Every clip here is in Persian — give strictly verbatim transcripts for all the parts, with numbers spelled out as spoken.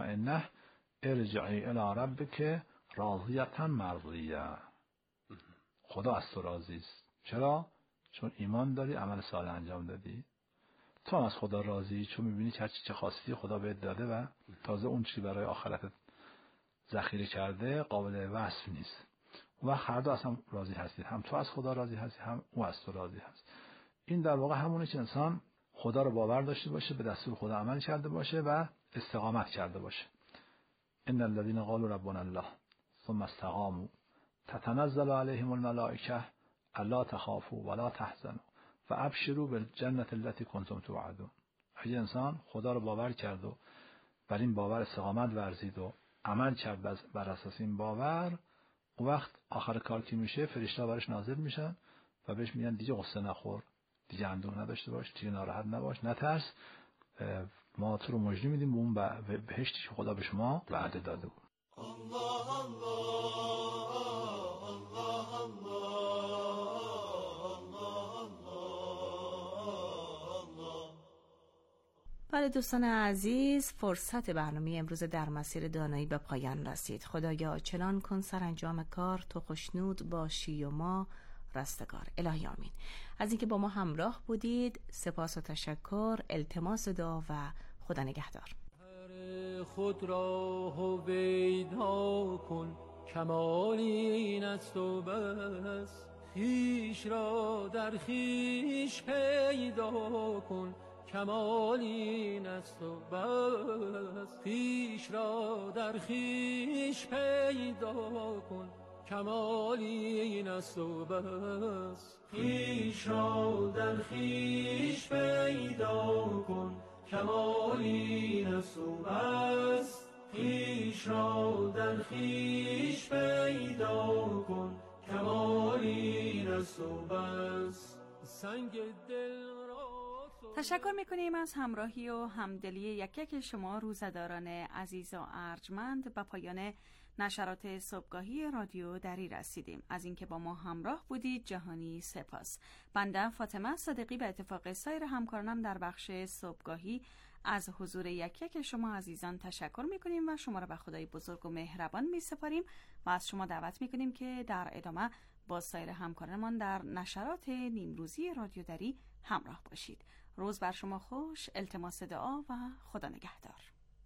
مطمئنه ارجعی الی ربک راضیة مرضیه. خدا از تو راضی است. چرا؟ چون ایمان داری، عمل صالح انجام دادی. تو از خدا راضی چون میبینی هر چی چه خواستی خدا بهت داده و تازه اون چی برای آخرتت ذخیره کرده قابل وصف نیست. و هر دو اصلا راضی هستید، هم تو از خدا راضی هستی هم او از تو راضی هست. این در واقع همونه که انسان خدا رو باور داشته باشه، به دستور خدا عمل کرده باشه و استقامت کرده باشه. ان الذين قالوا ربنا الله ثم استقاموا تتنزل عليهم الملائكه الا تخافوا ولا تحزنوا فابشروا بالجنه التي كنتم توعدون. اگه انسان خدا رو باور کرد و بر این باور استقامت ورزید و عمل کرد بر اساس این باور، اون وقت آخر کار که میشه فرشته برش نازل میشن و بهش میگن دیگه غصه نخور، دیگه اندوه نداشته باش، دیگه ناراحت نباش، نترس، ما تو رو مژده میدیم به اون بهشتی که خدا به شما وعده داده بود. الله الله الله الله. بله دوستان عزیز، فرصت برنامه امروز در مسیر دانایی به پایان رسید. خدایا چنان کن سرانجام کار تو خوشنود باشی و ما رستگار. الهی آمین. از اینکه با ما همراه بودید سپاس و تشکر، التماس دعا و خدا نگهدار. خود را هویدا کن کمال این است و بس، خویش را در خویش پیدا کن کمال این است و بس، خویش را در خویش پیدا کن کمال این است و بس، خویش را در خویش پیدا کن کمال این است و بس، خویش را در خویش پیدا کن کمال این است و بس، سنگ دل را. تشکر میکنیم از همراهی و همدلی یک یک شما روزداران عزیز و ارجمند. به پایان نشرات صبحگاهی رادیو دری رسیدیم. از اینکه با ما همراه بودید جهانی سپاس. بنده فاطمه صادقی به اتفاق سایر همکارانم در بخش صبحگاهی از حضور یک یک شما عزیزان تشکر میکنیم و شما را به خدای بزرگ و مهربان میسپاریم و از شما دعوت میکنیم که در ادامه با سایر همکارانمان در نشرات نیمروزی رادیو دری همراه باشید. روز بر شما خوش، التماس دعا و خدا نگهدار.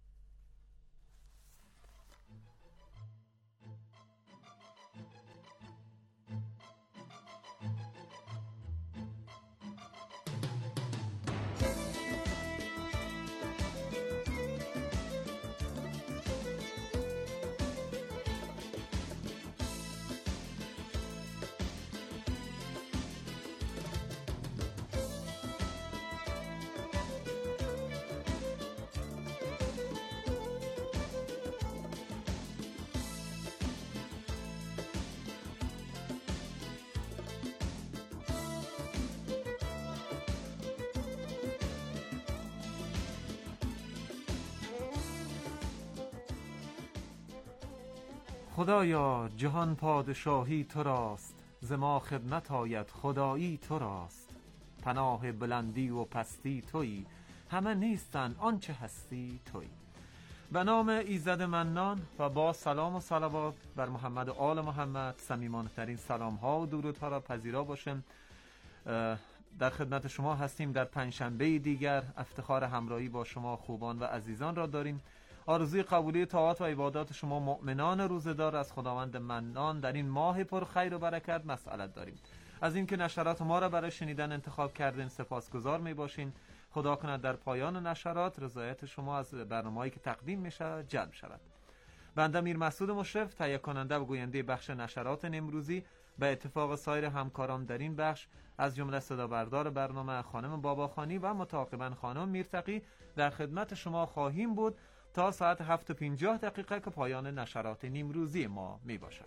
خدایا جهان پادشاهی تو راست، ز ما خدمت آید خدایی تو راست، پناه بلندی و پستی تویی، همه نیستن آنچه هستی تویی. به نام ایزد منان و با سلام و صلوات بر محمد و آل محمد صمیمانه ترین سلام ها و درودها را پذیرا باشم. در خدمت شما هستیم در پنجشنبه دیگر. افتخار همراهی با شما خوبان و عزیزان را داریم. آرزوی قبولی طاعات و عبادات شما مؤمنان روزدار از خداوند منان در این ماه پر خیر و برکت مسئلت داریم. از اینکه نشرات ما را برای شنیدن انتخاب کردین سپاسگزار می باشین. خدا کند در پایان نشرات رضایت شما از برنامه‌ای که تقدیم میشه جلب شود. بنده میر مسعود مشرف تهیه کننده و گوینده بخش نشرات امروزی به اتفاق سایر همکاران در این بخش از جمله صدا بردار برنامه خانم باباخانی و متعاقباً خانم میرتقی در خدمت شما خواهیم بود تا ساعت هفت و پنجاه دقیقه که پایان نشرات نیمروزی ما می باشد.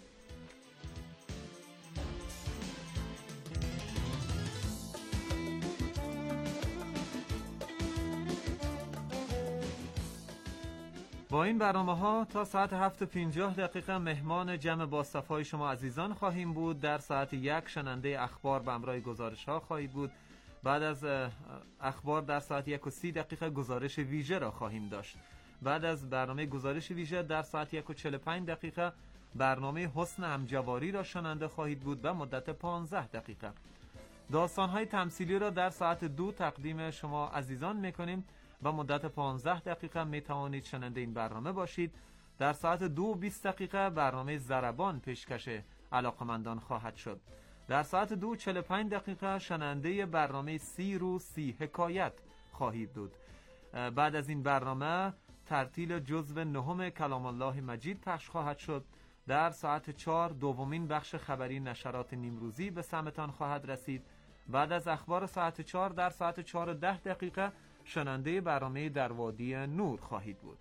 با این برنامه ها تا ساعت هفت و پنجاه دقیقه مهمان جمع با صفای شما عزیزان خواهیم بود. در ساعت یک شننده اخبار به همراه گزارش ها خواهید بود. بعد از اخبار در ساعت یک و سی دقیقه گزارش ویژه را خواهیم داشت. بعد از برنامه گزارش ویژه در ساعت یک و چهل و پنج دقیقه برنامه حسن همجواری را شنونده خواهید بود و مدت پانزده دقیقه. داستان‌های تمثیلی را در ساعت دو تقدیم شما عزیزان می‌کنیم و مدت پانزده دقیقه می‌توانید شنونده این برنامه باشید. در ساعت دو و بیست دقیقه برنامه ضربان پیشکش علاقمندان خواهد شد. در ساعت دو و چهل و پنج دقیقه شنونده برنامه سی رو سی حکایت خواهید بود. بعد از این برنامه ترتیل جزو نهم کلام الله مجید پخش خواهد شد. در ساعت چهار دومین بخش خبری نشرات نیمروزی به سمتان خواهد رسید. بعد از اخبار ساعت چهار در ساعت چهار و ده دقیقه شنونده برنامه در وادی نور خواهید بود.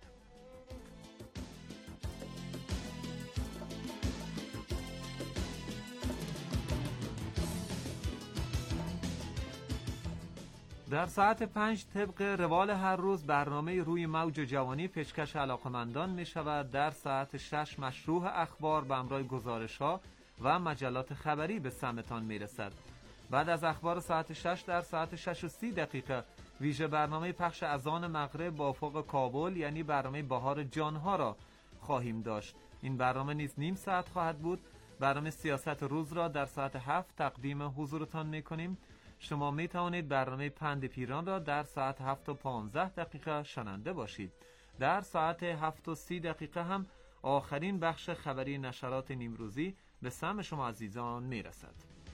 در ساعت پنج طبق روال هر روز برنامه روی موج جوانی پیشکش علاقمندان می شود. در ساعت شش مشروح اخبار به همراه گزارش ها و مجلات خبری به سمتان می رسد. بعد از اخبار ساعت شش در ساعت شش و سی دقیقه ویژه برنامه پخش اذان مغرب با افق کابل یعنی برنامه بهار جانها را خواهیم داشت. این برنامه نیز نیم ساعت خواهد بود. برنامه سیاست روز را در ساعت هفت تقدیم حضورتان می کنیم. شما می توانید برنامه پند پیران را در ساعت هفت و پانزده دقیقه شنونده باشید. در ساعت هفت و سی دقیقه هم آخرین بخش خبری نشرات نیمروزی به سمع شما عزیزان می رسد.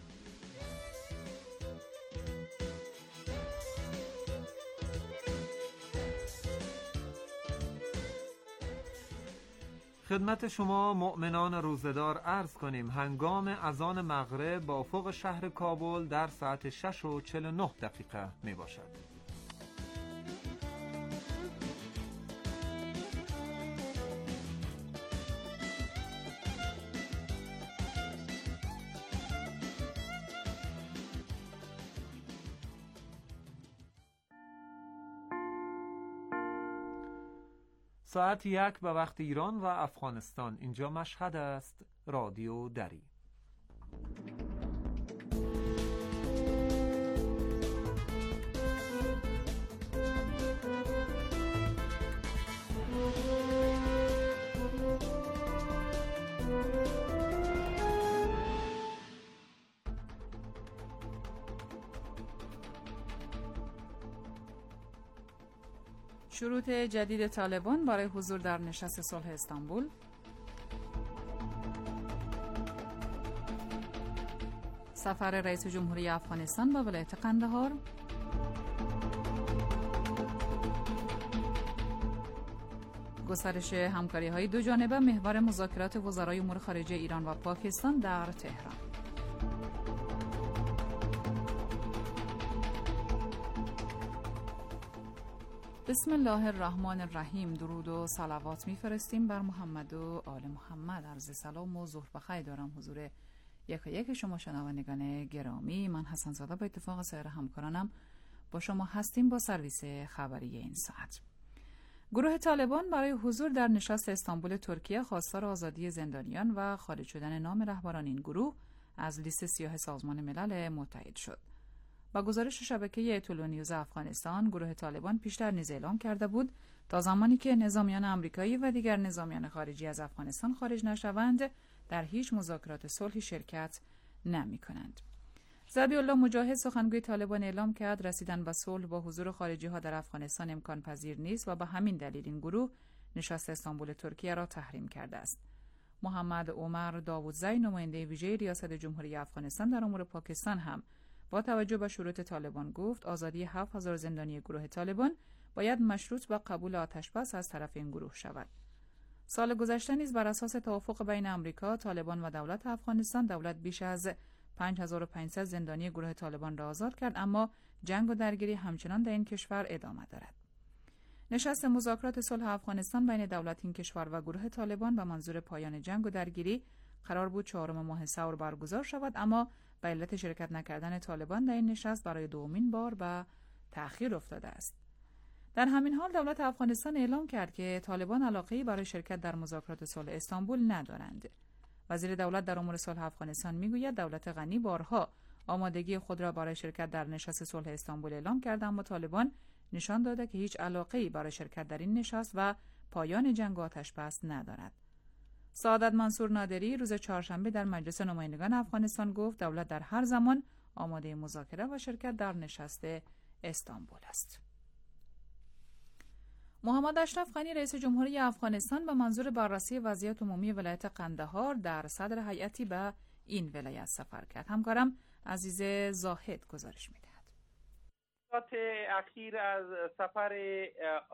خدمت شما مؤمنان روزدار عرض کنیم هنگام اذان مغرب با افق شهر کابل در ساعت شش و چهل و نه دقیقه می باشد. ساعت یک به وقت ایران و افغانستان. اینجا مشهد است. رادیو دری. شروط جدید طالبان برای حضور در نشست صلح استانبول، سفر رئیس جمهوری افغانستان به ولایت قندهار، گسترش همکاری‌های دو جانبه محور مذاکرات وزرای امور خارجه ایران و پاکستان در تهران. بسم الله الرحمن الرحیم. درود و صلوات میفرستیم بر محمد و آل محمد. عرض سلام و ظهر بخیر دارم حضور یک و یک شما شنوندگان گرامی. من حسن زاده با اتفاق سایر همکارانم با شما هستیم با سرویس خبری این ساعت. گروه طالبان برای حضور در نشست استانبول ترکیه خواستار آزادی زندانیان و خارج شدن نام رهبران این گروه از لیست سیاه سازمان ملل متحد شد. با گزارش شبکه اطلاع نیوز افغانستان، گروه طالبان پیشتر نیز اعلام کرده بود تا زمانی که نظامیان آمریکایی و دیگر نظامیان خارجی از افغانستان خارج نشوند، در هیچ مذاکرات صلحی شرکت نمی‌کنند. ذبیح الله مجاهد سخنگوی طالبان اعلام کرد رسیدن به صلح با حضور خارجی ها در افغانستان امکان پذیر نیست و به همین دلیل این گروه نشست استانبول ترکیه را تحریم کرده است. محمد عمر داوودزی نماینده ویژه ریاست جمهوری افغانستان در امور پاکستان هم با توجه به شروط طالبان گفت آزادی هفت هزار زندانی گروه طالبان باید مشروط به قبول آتشبس از طرف این گروه شود. سال گذشته نیز بر اساس توافق بین آمریکا، طالبان و دولت افغانستان، دولت بیش از پنج هزار و پانصد زندانی گروه طالبان را آزاد کرد، اما جنگ و درگیری همچنان در این کشور ادامه دارد. نشست مذاکرات صلح افغانستان بین دولت این کشور و گروه طالبان به منظور پایان جنگ و درگیری قرار بود چهارم ماه ثور برگزار شود، اما به علت شرکت نکردن طالبان در این نشست برای دومین بار به تأخیر افتاده است. در همین حال دولت افغانستان اعلام کرد که طالبان علاقه‌ای برای شرکت در مذاکرات صلح استانبول ندارند. وزیر دولت در امور صلح افغانستان میگوید دولت غنی بارها آمادگی خود را برای شرکت در نشست صلح استانبول اعلام کرد، اما طالبان نشان داده که هیچ علاقه‌ای برای شرکت در این نشست و پایان جنگ و آتش بس ندارد. سعادت منصور نادری روز چهارشنبه در مجلس نمایندگان افغانستان گفت دولت در هر زمان آماده مذاکره و شرکت در نشست استانبول است. محمد اشرف غنی رئیس جمهوری افغانستان به منظور بررسی وضعیت عمومی ولایت قندهار در صدر هیئتی به این ولایت سفر کرد. همکارم عزیز زاهد گزارش می‌دهد. اخیر از سفر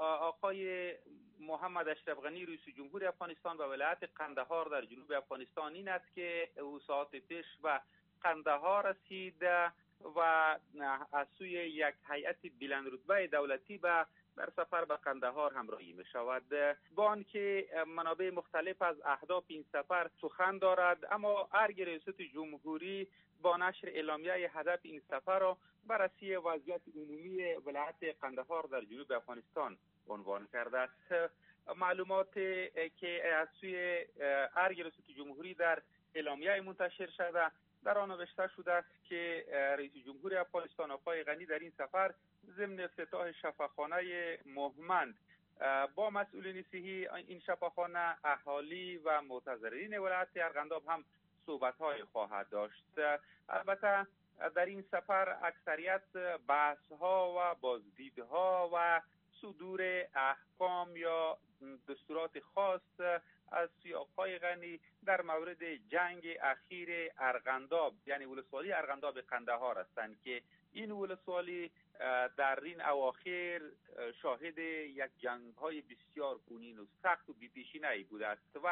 آقای محمد اشرف غنی رئیس جمهور افغانستان به ولایت قندهار در جنوب افغانستان این است که او ساعت پیش به قندهار رسید و از سوی یک هیئت بلند رتبه دولتی به در سفر به قندهار همراهی می شود. با آنکه منابع مختلف از اهداف این سفر سخن دارد، اما ارگ ریاست جمهوری با نشر اعلامیه هدف این سفر را بررسی وضعیت عمومی ولایت قندهار در جنوب افغانستان عنوان کرده است. معلومات که از سوی ارگ ریاست جمهوری در اعلامیه منتشر شده در آن نوشته شده است که رئیس جمهور افغانستان آقای غنی در این سفر ضمن افتتاح شفاخانه مهمند با مسئولین صحی این شفاخانه، اهالی و متضررین ولایت ارغنداب هم صحبت‌های خواهد داشت. البته در این سفر اکثریت بحث‌ها و بازدیدها و صدور احکام یا دستورات خاص از سوی آقای غنی در مورد جنگ اخیر ارغنداب یعنی ولسوالی ارغنداب قندهار هستند که این ولسوالی در این اواخر شاهد یک جنگ‌های بسیار خونین و سخت و بی‌پیشینه‌ای بوده است و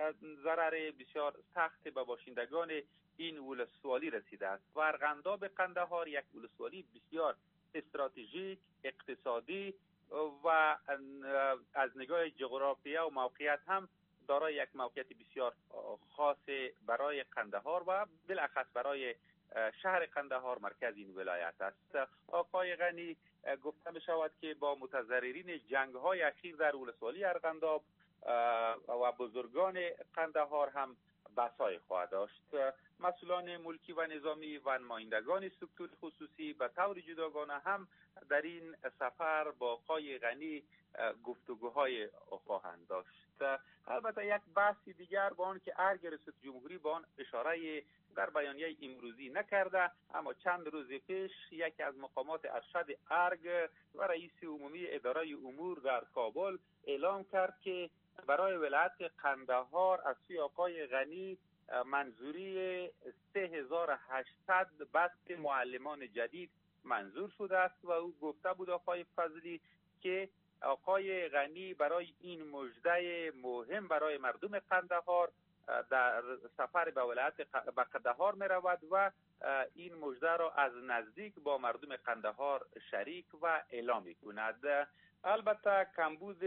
ضرر بسیار سخت به باشندگان این ولسوالی رسیده است. و ارغنداب قندهار یک ولسوالی بسیار استراتژیک، اقتصادی و از نگاه جغرافیا و موقعیت هم دارای یک موقعیت بسیار خاص برای قندهار و بالاخص برای شهر قندهار مرکز این ولایت است. آقای غنی گفته می شود که با متضررین جنگ های اخیر در ولسوالی ارغنداب و بزرگان قندهار هم بحث‌های خواهد داشت. مسئولان ملکی و نظامی و نمایندگان سکتور خصوصی به طور جداگانه هم در این سفر با آقای غنی گفتگوهای خواهند داشت. البته یک بحث دیگر با آن که ارگ ریاست جمهوری با آن اشاره در بیانیه امروزی نکرده، اما چند روز پیش یکی از مقامات ارشد ارگ و رئیس عمومی اداره امور در کابل اعلام کرد که برای ولایت قندهار از سوی آقای غنی منظوری سه هزار و هشتصد بست معلمان جدید منظور شده است و او گفته بود آقای فضلی که آقای غنی برای این مژده مهم برای مردم قندهار در سفر به ولایت قندهار می رود و این مژده را از نزدیک با مردم قندهار شریک و اعلام می کند. البته کمبود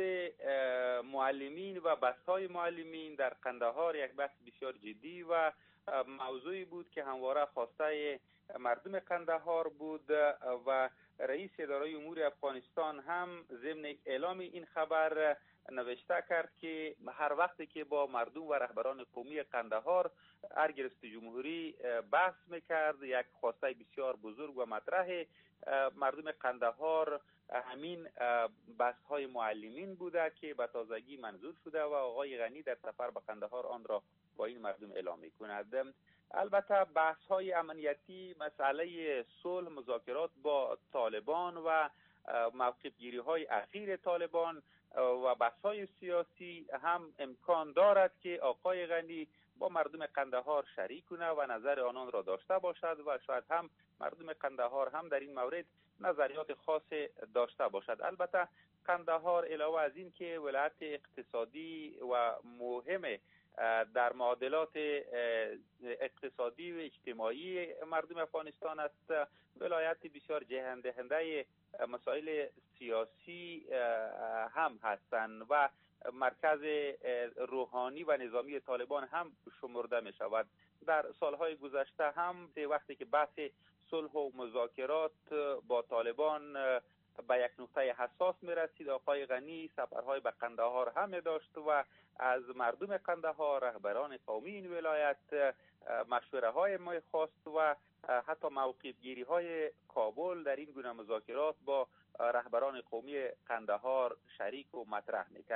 معلمین و بست‌های معلمین در قندهار یک بحث بسیار جدی و موضوعی بود که همواره خواسته مردم قندهار بود و رئیس اداره امور افغانستان هم ضمن اعلام این خبر نوشته کرد که هر وقتی که با مردم و رهبران قومی قندهار ارگ ریاست جمهوری بحث میکرد، یک خواسته بسیار بزرگ و مطرح مردم قندهار همین بحث های معلمین بوده که به تازگی منظور شده و آقای غنی در سفر به قندهار آن را با این مردم اعلام میکند. البته بحث های امنیتی، مسئله صلح، مذاکرات با طالبان و موقف گیری های اخیر طالبان و بحث های سیاسی هم امکان دارد که آقای غنی با مردم قندهار شریک کنه و نظر آنان را داشته باشد و شاید هم مردم قندهار هم در این مورد نظریات خاص داشته باشد. البته قندهار علاوه از این که ولایت اقتصادی و مهم در معادلات اقتصادی و اجتماعی مردم افغانستان است، ولایت بسیار جهت دهنده مسائل سیاسی هم هستند و مرکز روحانی و نظامی طالبان هم شمرده می شود. در سالهای گذشته هم وقتی که بحث صلح و مذاکرات با طالبان به یک نقطه حساس می رسید، آقای غنی سفرهای به قندهار هم داشت و از مردم قندهار، رهبران قومی این ولایت مشوره های می خواست و حتی موقف گیری های کابل در این گونه مذاکرات با رهبران قومی قندهار شریک و مطرح می کرد.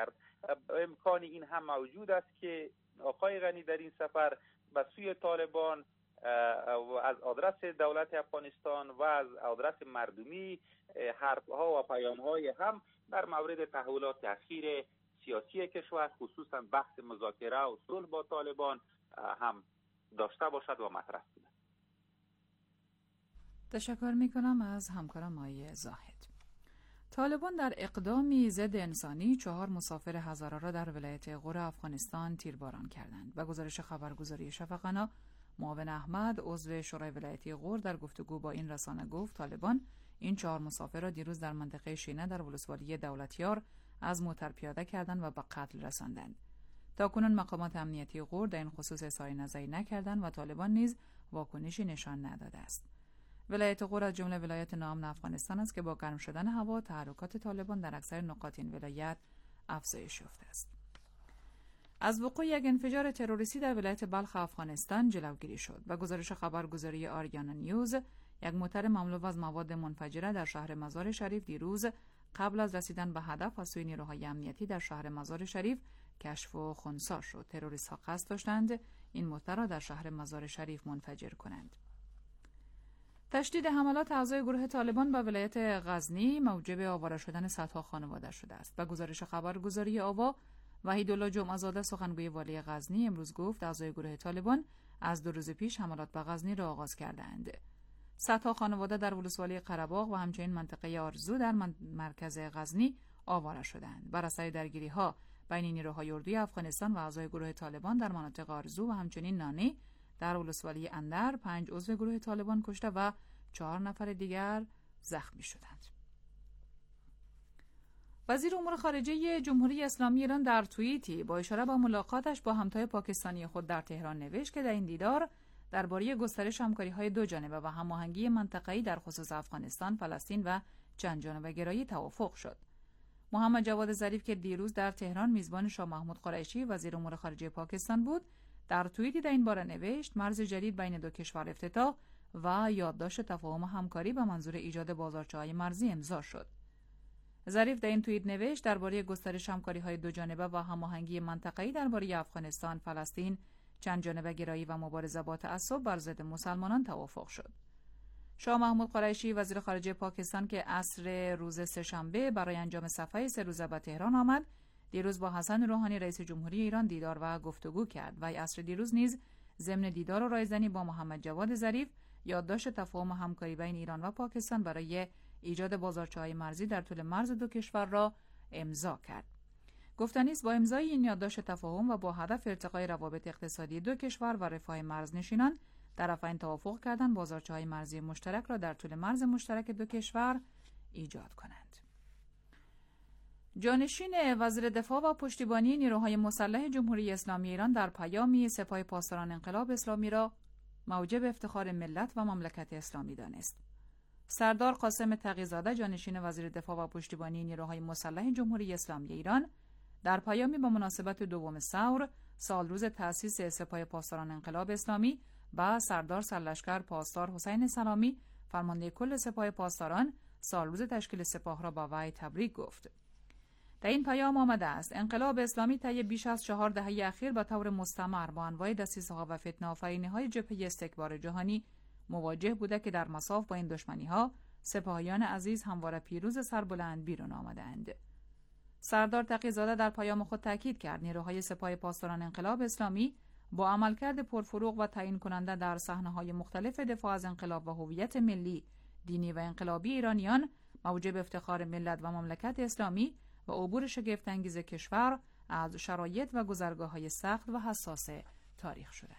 امکان این هم موجود است که آقای غنی در این سفر به سوی طالبان از آدرس دولت افغانستان و از آدرس مردمی حرفها و پیامهای هم در مورد تحولات اخیر سیاسی کشور، خصوصا بحث مذاکره و صلح با طالبان هم داشته باشد و مطرح کنند. تشکر میکنم از همکارم آقای زاهد. طالبان در اقدامی ضد انسانی چهار مسافر هزاره را در ولایت غور افغانستان تیرباران کردند. به گزارش خبرگزاری شفقنا، معاون احمد عضو شورای ولایتی غور در گفتگو با این رسانه گفت طالبان این چهار مسافر را دیروز در منطقه شینه در ولسوالی دولتیار از موتر پیاده کردند و به قتل رساندند. تاکنون مقامات امنیتی غور در این خصوص اظهار نظری نکردند و طالبان نیز واکنشی نشان نداده است. ولایت غور از جمله ولایت ناامن افغانستان است که با گرم شدن هوا تحرکات طالبان در اکثر نقاط این ولایت افزایش یافته است. از وقوع یک انفجار تروریستی در ولایت بلخ افغانستان جلوگیری شد. به گزارش خبرگزاری آریانا نیوز، یک موتر مملو از مواد منفجره در شهر مزار شریف دیروز قبل از رسیدن به هدف از سوی نیروهای امنیتی در شهر مزار شریف کشف و خنثی شد. تروریست‌ها قصد داشتند این موتر را در شهر مزار شریف منفجر کنند. تشدید حملات اعضای گروه طالبان به ولایت غزنی موجب آواره شدن صدها خانواده شده است. به گزارش خبرگزاری آوا، وحیدالله جمعه‌زاده سخنگوی والی غزنی امروز گفت اعضای گروه طالبان از دو روز پیش حملات به غزنی را آغاز کردند. صدها خانواده در ولسوالی قره‌باغ و همچنین منطقه آرزو در مرکز غزنی آواره شدند. بر اثر درگیری‌ها بین نیروهای اردوی افغانستان و اعضای گروه طالبان در مناطق آرزو و همچنین نانی در ولسوالی اندر پنج عضو گروه طالبان کشته و چهار نفر دیگر زخمی شدند. وزیر امور خارجه جمهوری اسلامی ایران در توییتی با اشاره به ملاقاتش با همتای پاکستانی خود در تهران نوشت که در این دیدار درباره گسترش همکاری‌های دو جانبه و هماهنگی منطقه‌ای در خصوص افغانستان، فلسطین و چند جانبه گرایی توافق شد. محمد جواد ظریف که دیروز در تهران میزبان شاه محمود قریشی وزیر امور خارجه پاکستان بود، در توییتی در این باره نوشت مرز جدید بین دو کشور افتتاح و یادداشت تفاهم همکاری به منظور ایجاد بازارچه‌های مرزی امضا شد. ظریف در این توییت نوشت درباره گسترش همکاری‌های دو جانبه و هماهنگی منطقه‌ای درباره افغانستان، فلسطین، چند جانبه گرایی و مبارزه با تعصب بر ضد مسلمانان توافق شد. شاه محمود قریشی وزیر خارجه پاکستان که عصر روز سه‌شنبه برای انجام سفری سه روزه به تهران آمد، دیروز با حسن روحانی رئیس جمهوری ایران دیدار و گفتگو کرد و عصر دیروز نیز ضمن دیدار و رایزنی با محمد جواد ظریف یادداشت تفاهم همکاری بین ایران و پاکستان برای ایجاد بازارچه‌های مرزی در طول مرز دو کشور را امضا کرد. گفتنی است با امضای این یادداشت تفاهم و با هدف ارتقای روابط اقتصادی دو کشور و رفاه مرزنشینان، طرفین توافق کردند بازارچه‌های مرزی مشترک را در طول مرز مشترک دو کشور ایجاد کنند. جانشین وزیر دفاع و پشتیبانی نیروهای مسلح جمهوری اسلامی ایران در پیامی سپاه پاسداران انقلاب اسلامی را موجب افتخار ملت و مملکت اسلامی دانست. سردار قاسم تقی‌زاده جانشین وزیر دفاع و پشتیبانی نیروهای مسلح جمهوری اسلامی ایران در پیامی با مناسبت دوم ثور سالروز تأسیس سپاه پاسداران انقلاب اسلامی با سردار سرلشکر پاسدار حسین سلامی فرمانده کل سپاه پاسداران سالروز تشکیل سپاه را با وی تبریک گفت. در این پیام آمده است انقلاب اسلامی طی بیش از چهار دهه اخیر به طور مستمر با انواع دسیسه‌ها و فتنه‌آفرینی‌های جبهه استکبار جهانی مواجه بوده که در مصاف با این دشمنی‌ها سپاهیان عزیز همواره پیروز سربلند بیرون آمدند. سردار تقی‌زاده در پیام خود تاکید کرد نیروهای سپاه پاسداران انقلاب اسلامی با عملکرد پرفروغ و تعیین کننده در صحنه‌های مختلف دفاع از انقلاب و هویت ملی، دینی و انقلابی ایرانیان موجب افتخار ملت و مملکت اسلامی و عبور شگفت‌انگیز کشور از شرایط و گذرگاه‌های سخت و حساس تاریخ شدند.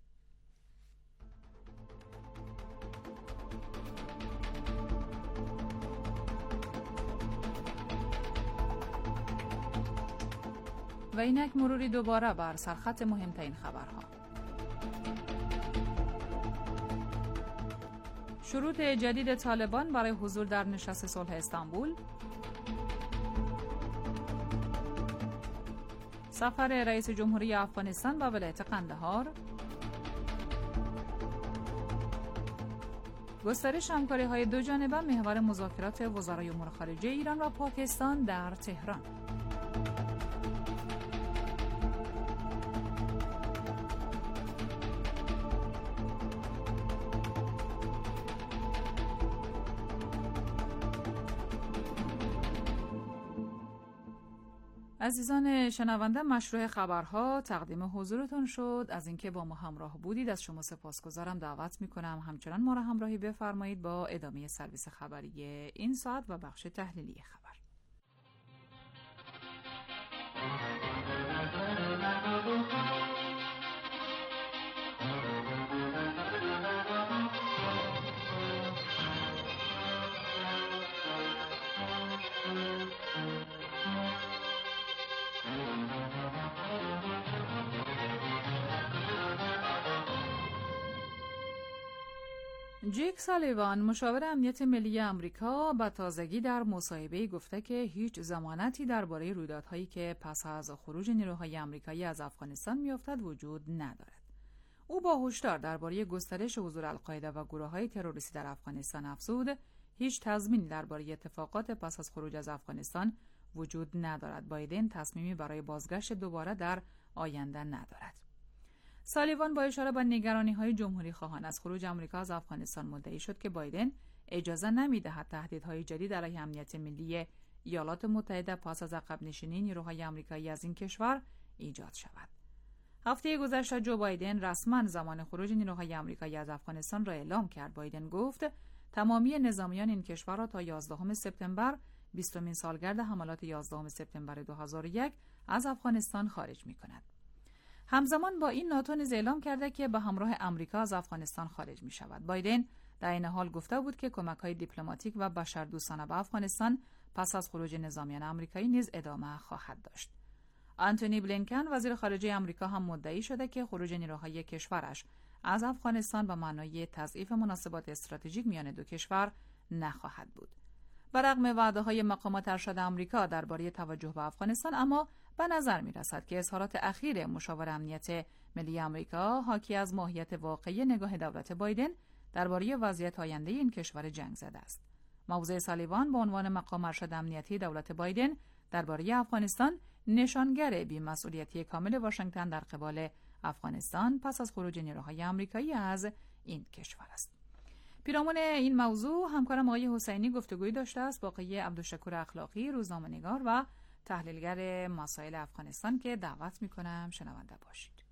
و اینک مروری دوباره بر سرخط مهمترین خبرها. شروط جدید طالبان برای حضور در نشست صلح استانبول، سفر رئیس جمهوری افغانستان به ولایت قندهار، گسترش همکاری‌های دو جانبه محور مذاکرات وزرای امور خارجه ایران و پاکستان در تهران. عزیزان شنونده، مشروع خبرها تقدیم حضورتون شد. از اینکه با ما همراه بودید از شما سپاسگزارم. دعوت میکنم همچنان ما را همراهی بفرمایید با ادامه سرویس خبری این ساعت و بخش تحلیلی خبر. جیک سالیوان مشاور امنیت ملی آمریکا به تازگی در مصاحبه‌ای گفته که هیچ ضمانتی درباره رویدادهایی که پس از خروج نیروهای آمریکایی از افغانستان میافتد وجود ندارد. او با هشدار درباره گسترش حضور القاعده و گروه‌های تروریستی در افغانستان افزود هیچ تضمینی درباره اتفاقات پس از خروج از افغانستان وجود ندارد. بایدن تصمیمی برای بازگشت دوباره در آینده ندارد. سالیوان با اشاره به نگرانی‌های جمهوری خواهان از خروج آمریکا از افغانستان مدعی شد که بایدن اجازه نمی‌دهد تهدیدهای جدید علیه امنیت ملی ایالات متحده پس از عقب نشینی نیروهای آمریکایی از این کشور ایجاد شود. هفته گذشته جو بایدن رسما زمان خروج نیروهای آمریکایی از افغانستان را اعلام کرد. بایدن گفت تمامی نظامیان این کشور را تا یازدهم سپتامبر، بیستمین سالگرد حملات یازدهم سپتامبر دو هزار و یک از افغانستان خارج می‌کند. همزمان با این ناتو نیز اعلام کرده که به همراه آمریکا از افغانستان خارج می شود. بایدن در این حال گفته بود که کمک‌های دیپلماتیک و بشردوستانه به افغانستان پس از خروج نظامیان آمریکایی نیز ادامه خواهد داشت. آنتونی بلینکن وزیر خارجه آمریکا هم مدعی شده که خروج نیروهای کشورش از افغانستان به معنای تضعیف مناسبات استراتژیک میان دو کشور نخواهد بود. برغم وعده‌های مقامات ارشد آمریکا درباره توجه به افغانستان، اما به نظر می‌رسد که اظهارات اخیر مشاور امنیت ملی آمریکا حاکی از ماهیت واقعی نگاه دولت بایدن درباره وضعیت آینده این کشور جنگ زده است. موضع سالیوان به عنوان مقام ارشد امنیتی دولت بایدن درباره افغانستان نشانگر بی‌مسئولیتی کامل واشنگتن در قبال افغانستان پس از خروج نیروهای آمریکایی از این کشور است. پیرامون این موضوع همکارم آقای حسینی گفتگویی داشته است با آقای عبدالشکور اخلاقی، روزنامه‌نگار و تحلیلگر مسائل افغانستان که دعوت میکنم شنونده باشید.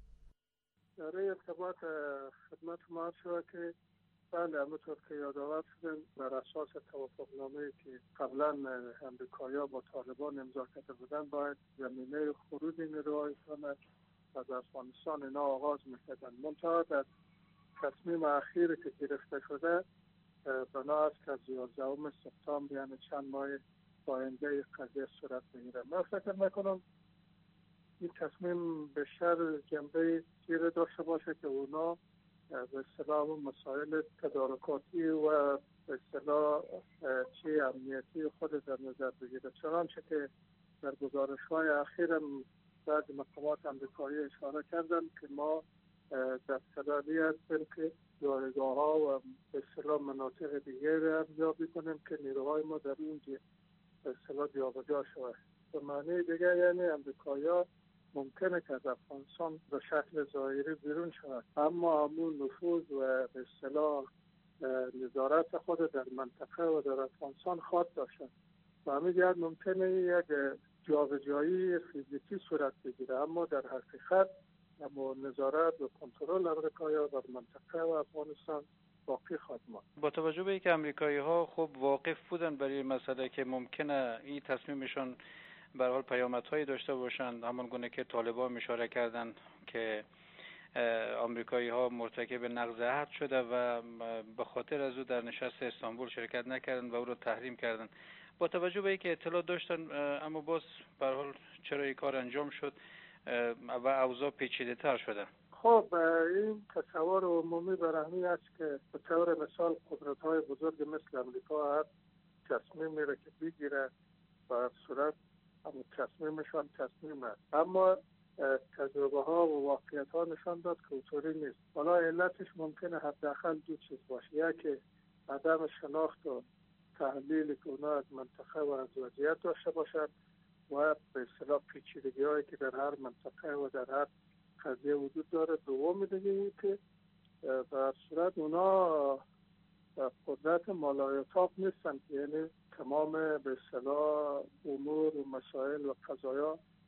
در ارتباط خدمت ما شد که بله همونطور که یادآور شدن بر اساس توافقنامه‌ای که قبلا امریکایی‌ها با طالبان امضا کرده بودن باید زمینه خروج نیروهایشان از افغانستان اینا آغاز میکردن. منتها در تصمیم اخیری که گرفته شده بنا است که از یازدهم سپتامبر یعنی چند ماه آینده قضیه صورت بگیره. من فکر میکنم این تصمیم بیشتر جنبه چیره داشته باشه که اونا به اصطلاح مسائل تدارکاتی و به اصطلاح چی امنیتی خود در نظر بگیره. چنانچه که در گزارش‌های اخیرم بعضی مقامات امریکایی اشاره کردن که ما در صددی هستیم که جایگاه‌ها و به اصطلاح مناطق دیگه را ارزیابی کنیم که نیروهای ما در اونجا به اصطلاح جابجا شود. به معنی دیگه یعنی امریکایی‌ها ممکنه که از افغانستان به شکل ظاهری بیرون شود، اما همون نفوذ و به اصطلاح نظارت خود در منطقه و در افغانستان خواهد داشت و همین جهت ممکنه یک جابجایی فیزیکی صورت بگیره، اما در حقیقت اما نظارت و کنترل امریکایی‌ها بر منطقه و افغانستان باقی خواهد ماند. با توجه به اینکه امریکایی‌ها خب واقف بودن برای مسئله که ممکنه این تصمیمشون به هر حال پیامدهایی داشته باشند، همان گونه که طالبان اشاره کردن که آمریکایی‌ها مرتکب نقض عهد شده و به خاطر از او در نشست استانبول شرکت نکردن و او را تحریم کردن. با توجه به اینکه اطلاع داشتن اما باز به هر حال چرا این کار انجام شد و اوضاع پیچیده‌تر شده؟ خب این تصور عمومی برهمی است که به طور مثال قدرت‌های بزرگ مثل امریکا هر تصمیمی را که بگیره و صورت همون تصمیمشان تصمیم است، اما تجربه ها و واقعیت ها نشان داد که اونطوری نیست. حالا علتش ممکنه حداقل دو چیز باشه، یکی عدم شناخت و تحلیلی که اونا از منطقه و از وضعیت داشته باشند و به اصطلاح پیچیدگی هایی که در هر منطقه و در هر قضیه وجود داره. دوم دیگه که به صورت اونا قدرت مالایطاق نیستن، یعنی تمام به اصطلاح امور و مسائل و قضایا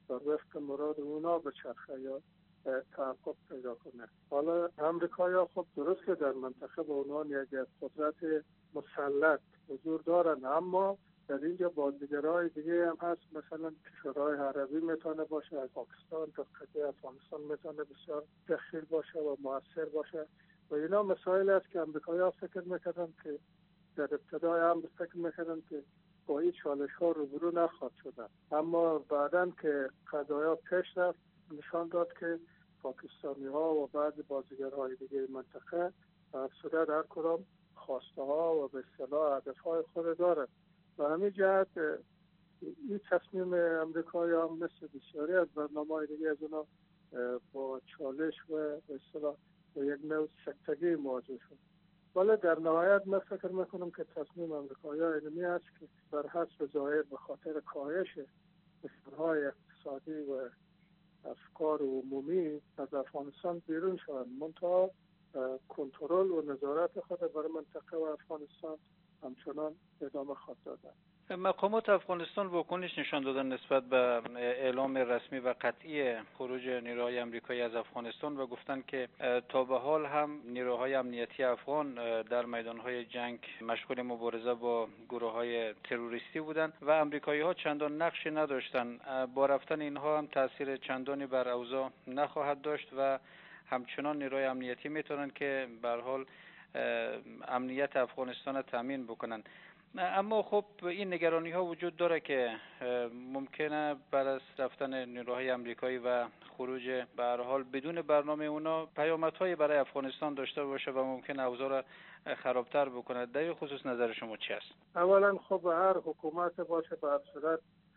بر وفق مراد اونا بچرخه یا تحقق پیدا کنه. حالا امریکایی‌ها خب درست که در منطقه به عنوان یک قدرت مسلط حضور دارن، اما در اینجا بازیگرای دیگه هم هست، مثلا کشورهای عربی میتونه باشه، از پاکستان تا قضیه افغانستان میتونه بسیار دخیل باشه و مؤثر باشه و اینا مسائل است که امریکایی‌ها فکر میکردن که در ابتدای هم فکر میکردن که با این چالش ها روبرو نخواهد شدن، اما بعداً که قضایا پیش رفت نشان داد که پاکستانی ها و بعضی بازیگرهای دیگه منطقه در صورت هر کدام خواسته ها و به اصطلاح هدف های خود دارد و همین جهت این تصمیم امریکایی هم مثل بسیاری از برنامه‌های دیگه از اونا با چالش و به اصطلاح با یک نوع سکتگی مواجه شد. ولی در نهایت من فکر میکنم که تصمیم امریکایی‌ها اینمی است که بر حسب ظاهر به خاطر کاهش فشارهای اقتصادی و افکار عمومی از افغانستان بیرون شوند، منتها کنترل و نظارت خود بر منطقه و افغانستان همچنان ادامه خواهد دادند. مقامات افغانستان واکنش نشان دادن نسبت به اعلام رسمی و قطعی خروج نیروهای آمریکایی از افغانستان و گفتن که تا به حال هم نیروهای امنیتی افغان در میدانهای جنگ مشغول مبارزه با گروه‌های تروریستی بودند و آمریکایی‌ها چندان نقشی نداشتند. با رفتن اینها هم تاثیر چندانی بر اوضاع نخواهد داشت و همچنان نیروهای امنیتی میتونن که به هر حال امنیت افغانستان را تامین بکنن. اما خب این نگرانی ها وجود داره که ممکنه بعد از رفتن نیروهای آمریکایی و خروج به هر حال بدون برنامه اونا پیامدهایی برای افغانستان داشته باشه و ممکنه اوضاع را خرابتر بکنه. در این خصوص نظر شما چی است؟ اولا خب هر حکومت باشه به هر صورت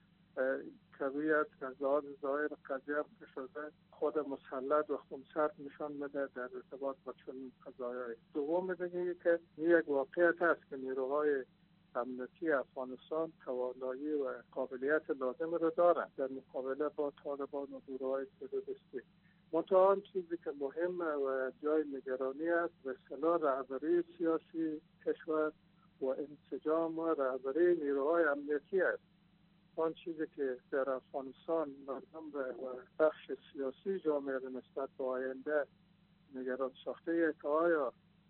طبیعت از لحاظ ظاهر قضیه که شده خود مسلط و خونسرد نشان میده در ارتباط با چنین قضایایی. دوم میگه که یک واقعیت است که نیروهای امنیتی افغانستان توانایی و قابلیت لازم را دارند در مقابله با طالبان و گروه‌های تروریستی. منتها آن چیزی که مهم و جای نگرانی است به اصطلاح رهبری سیاسی کشور و انسجام و رهبری نیروهای امنیتی است. آن چیزی که در افغانستان مردم و بخش سیاسی جامعه نسبت به آینده نگران ساخته که آیا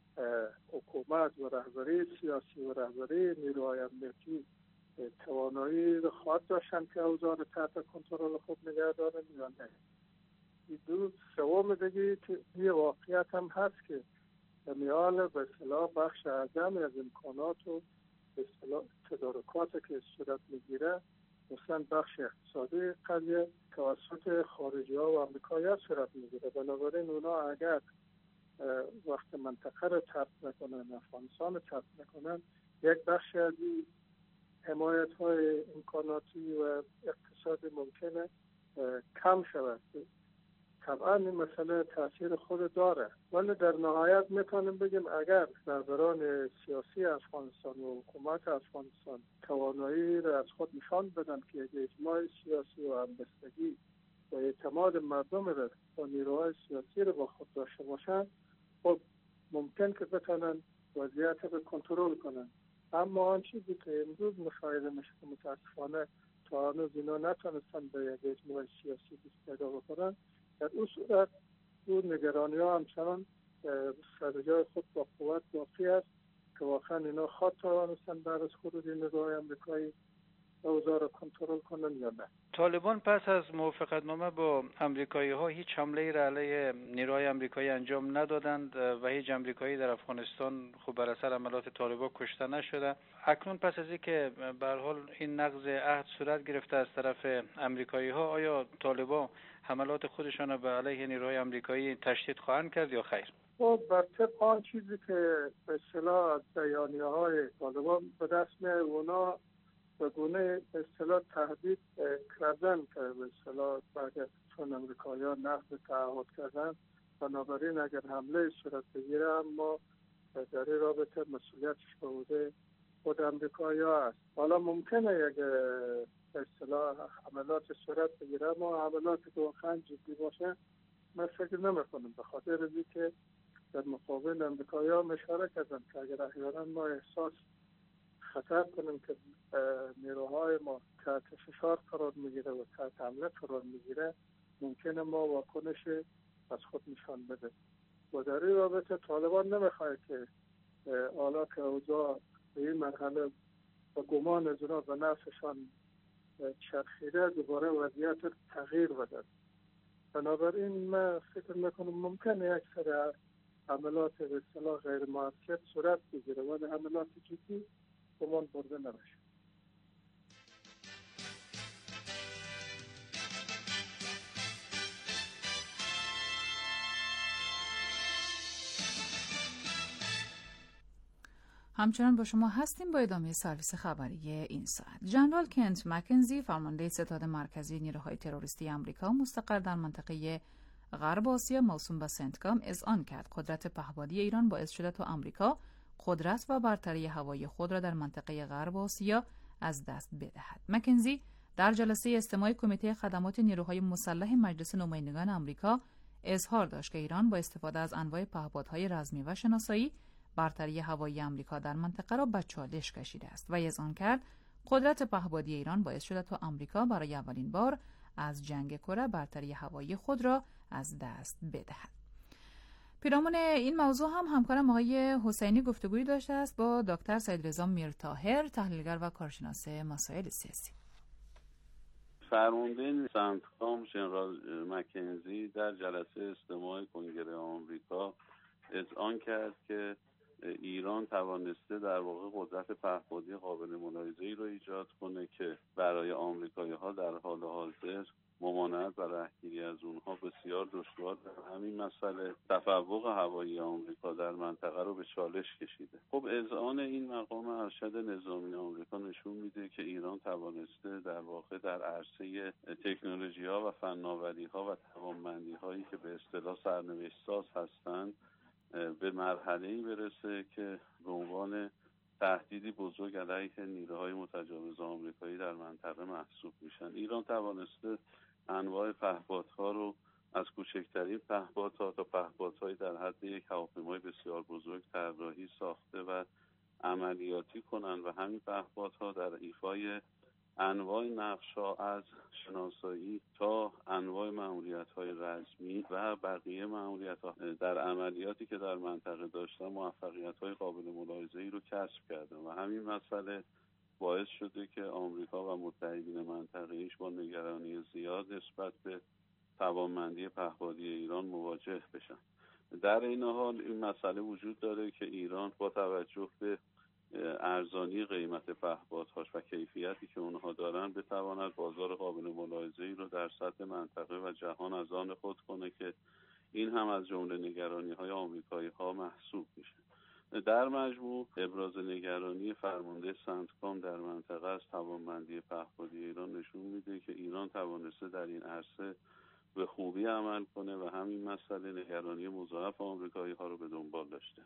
حکومت و رهبری سیاسی و رهبری نیروهای امنیتی توانایی خواهد داشتن که اوضاع تحت کنترل خود نگه دارن یا نه. دو سوم دیگه که یه واقعیت هم هست که میال به اصطلاح بخش اعظمی از امکانات و به اصطلاح تدارکات که صورت میگیره مثلا بخش اقتصادی قضیه توسط خارجی ها و امریکایی ها صورت میگیره. بنابراین اونا اگر وقت منطقه رو ترک نکنن، افغانستان رو ترک نکنن، یک بخش از این حمایت های امکاناتی و اقتصادی ممکنه کم شود. طبعا این مسئله تاثیر خود داره، ولی در نهایت میتونیم بگیم اگر رهبران سیاسی افغانستان و حکومت افغانستان توانایی را از خود نشان بدن که یک اجماع سیاسی و همبستگی و اعتماد مردم را با نیروهای سیاسی را با خود داشته باشند، خب ممکن که بتونن وضعیت رو کنترل کنن. اما آن چیزی که امروز مشاهده میشه که متاسفانه تا هنوز اینا نتونستن به یک اجماع سیاسی پیدا بکنن، در اون صورت اون نگرانی ها همچنان سر جای خود با قوت باقی است که واقعا اینا خواد توانستن بعد از خروج نیروهای امریکایی اوضاع را کنترل کنن یا نه. طالبان پس از موافقتنامه با آمریکایی ها هیچ حمله را علیه نیروهای آمریکایی انجام ندادند و هیچ آمریکایی در افغانستان خب بر اثر عملیات طالبان کشته نشده. اکنون پس از اینکه به هر حال این نقض عهد صورت گرفته از طرف آمریکایی ها، آیا طالبان حملات خودشان به علیه نیروهای آمریکایی تشدید خواهند کرد یا خیر؟ خب بر طبق آن چیزی که به اصطلاح از بیانیه های طالبان به دست میاد، اونا به گونه به اصطلاح تهدید کردن که به اصطلاح بعد چون امریکایی‌ها نقض تعهد کردن، بنابراین اگر حمله صورت بگیره اما در این رابطه مسئولیتش به عهده خود امریکایی‌ها است. حالا ممکنه یک به اصطلاح حملات صورت بگیره، اما حملاتی که واقعا جدی باشه من فکر نمی‌کنم، به خاطر اینکه در مقابل امریکایی‌ها اشاره کردن که اگر احیانا ما احساس خطر کنیم که نیروهای ما تحت فشار قرار میگیره و تحت حمله قرار میگیره، ممکنه ما واکنش از خود نشان بده. و در این رابطه طالبان نمیخواد که حالا که اوضاع به این مرحله و گمان از اونا به نفسشان چرخیده دوباره وضعیت تغییر بده. بنابراین من فکر میکنم ممکنه یک سری عملات به اصطلاح غیر مؤکد صورت بگیره ولی عملات جدی گمان برده نمیشه. همچنان با شما هستیم با ادامه سرویس خبری این ساعت. ژنرال کنت مکنزی، فرمانده ستاد مرکزی نیروهای تروریستی آمریکا مستقر در منطقه غرب آسیا موسوم به سنتکام، اذعان کرد قدرت پهپادی ایران باعث شده تا آمریکا قدرت و برتری هوایی خود را در منطقه غرب آسیا از دست بدهد. مکنزی در جلسه استماع کمیته خدمات نیروهای مسلح مجلس نمایندگان آمریکا اظهار داشت که ایران با استفاده از انواع پهپادهای رزمی و شناسایی برتری هوایی آمریکا در منطقه را به چالش کشیده است و اذعان کرد قدرت پهپادی ایران باعث شده تا آمریکا برای اولین بار از جنگ کره برتری هوایی خود را از دست بدهد. پیرامون این موضوع هم همکارم آقای حسینی گفتگویی داشته است با دکتر سیدرضا میرطاهر، تحلیلگر و کارشناس مسائل سیاسی. فرمانده سنتکام ژنرال مکنزی در جلسه استماع کنگره آمریکا اذعان کرد که ایران توانسته در واقع قدرت پهپادی قابل ملاحظه‌ای رو ایجاد کنه که برای آمریکایی‌ها در حال حاضر ممانعت و رهگیری از اونها بسیار دشوار. همین مسئله تفوق هوایی آمریکا در منطقه رو به چالش کشیده. خب اذعان این مقام ارشد نظامی آمریکا نشون میده که ایران توانسته در واقع در عرصه تکنولوژی‌ها و فناوری‌ها و توانمندی‌هایی که به اصطلاح سرنوشت‌ساز هستند به مرحله‌ای برسه که به عنوان تهدیدی بزرگ علیه نیروهای متجاوز آمریکایی در منطقه محسوب میشن. ایران توانسته انواع پهپادها رو از کوچکترین پهپادها تا پهپادهای در حد یک هواپیمای بسیار بزرگ طراحی ساخته و عملیاتی کنن و همین پهپادها در ایفای انواع نقش‌ها از شناسایی تا انواع مأموریت‌های رزمی و بقیه مأموریت‌ها در عملیاتی که در منطقه داشتن موفقیت‌های قابل ملاحظه‌ای رو کسب کردن و همین مسئله باعث شده که آمریکا و متحدین منطقه‌ایش با نگرانی زیاد نسبت به توانمندی پهپادی ایران مواجه بشن. در این حال این مسئله وجود داره که ایران با توجه به ارزانی قیمت پهپادهاش و کیفیتی که اونها دارن بتواند بازار قابل ملاحظه‌ای رو در سطح منطقه و جهان از آن خود کنه که این هم از جمله نگرانی‌های آمریکایی‌ها محسوب میشه. در مجموع ابراز نگرانی فرمانده سنتکام در منطقه از توانمندی پهپادی ایران نشون میده که ایران توانسته در این عرصه به خوبی عمل کنه و همین مسئله نگرانی مضاعف آمریکایی‌ها رو به دنبال داشته.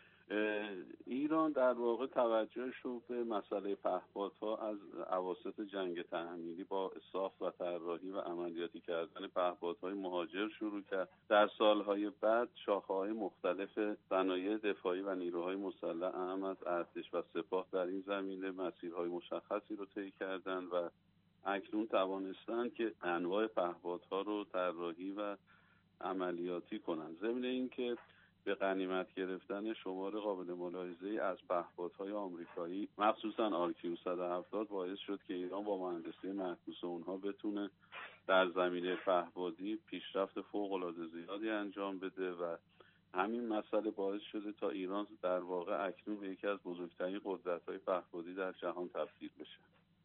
ایران در واقع توجهش رو به مسئله پهپادها از اواسط جنگ تحمیلی با اساف و طراحی و عملیاتی کردن پهپادهای مهاجر شروع کرد. در سالهای بعد شاخه‌های مختلف صنایع دفاعی و نیروهای مسلح اهم از ارتش و سپاه در این زمینه مسیرهای مشخصی رو طی کردند و اکنون توانستند که انواع پهپادها رو طراحی و عملیاتی کنند. ضمن اینکه به غنیمت گرفتن شمار قابل ملاحظه‌ای از پهپادهای آمریکایی مخصوصا آر کیو صد و هفتاد باعث شد که ایران با مهندسی معکوس اونها بتونه در زمینه پهپادی پیشرفت فوق‌العاده زیادی انجام بده و همین مسئله باعث شده تا ایران در واقع اکنون به یکی از بزرگترین قدرت‌های پهپادی در جهان تبدیل بشه.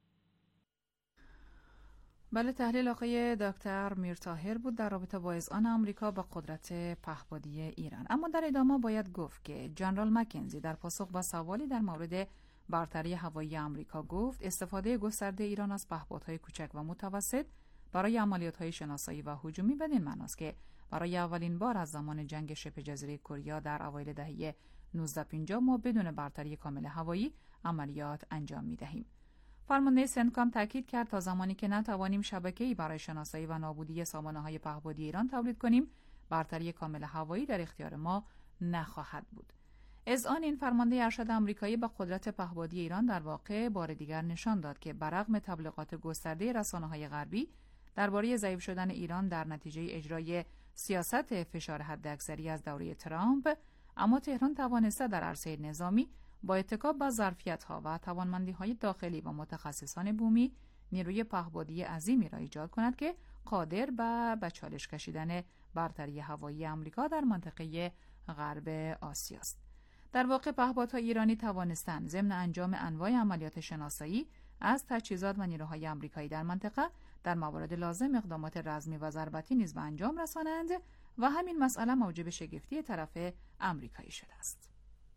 بله، تحلیل آقای دکتر میرطاهر بود در رابطه با اذعان آمریکا با قدرت پهپادی ایران. اما در ادامه باید گفت که ژنرال مکنزی در پاسخ به سوالی در مورد برتری هوایی آمریکا گفت استفاده گسترده ایران از پهپادهای کوچک و متوسط برای عملیات‌های شناسایی و هجومی بدین معناست که برای اولین بار از زمان جنگ شبه جزیره کره در اوایل دهه نوزده پنجاه ما بدون برتری کامل هوایی عملیات انجام می‌دهیم. فرمانده سنتکام تاکید کرد تا زمانی که نتوانیم شبکه‌ای برای شناسایی و نابودی سامانه‌های پهپادی ایران تولید کنیم، برتری کامل هوایی در اختیار ما نخواهد بود. اذعان این فرمانده ارشد آمریکایی به قدرت پهپادی ایران در واقع بار دیگر نشان داد که برغم تبلیغات گسترده رسانه‌های غربی درباره ضعیف شدن ایران در نتیجه اجرای سیاست فشار حداکثری از دوره ترامپ، اما تهران توانسته در عرصه نظامی با اتکا به ظرفیت‌ها و توانمندی‌های داخلی و متخصصان بومی نیروی پهپادی عظیمی را ایجاد کند که قادر به به چالش کشیدن برتری هوایی آمریکا در منطقه غرب آسیا است. در واقع پهپادهای ایرانی توانستند ضمن انجام انواع عملیات شناسایی از تجهیزات و نیروهای آمریکایی در منطقه در موارد لازم اقدامات رزمی و ضربتی نیز به انجام رسانند و همین مسئله موجب شگفتی طرف آمریکایی شده است.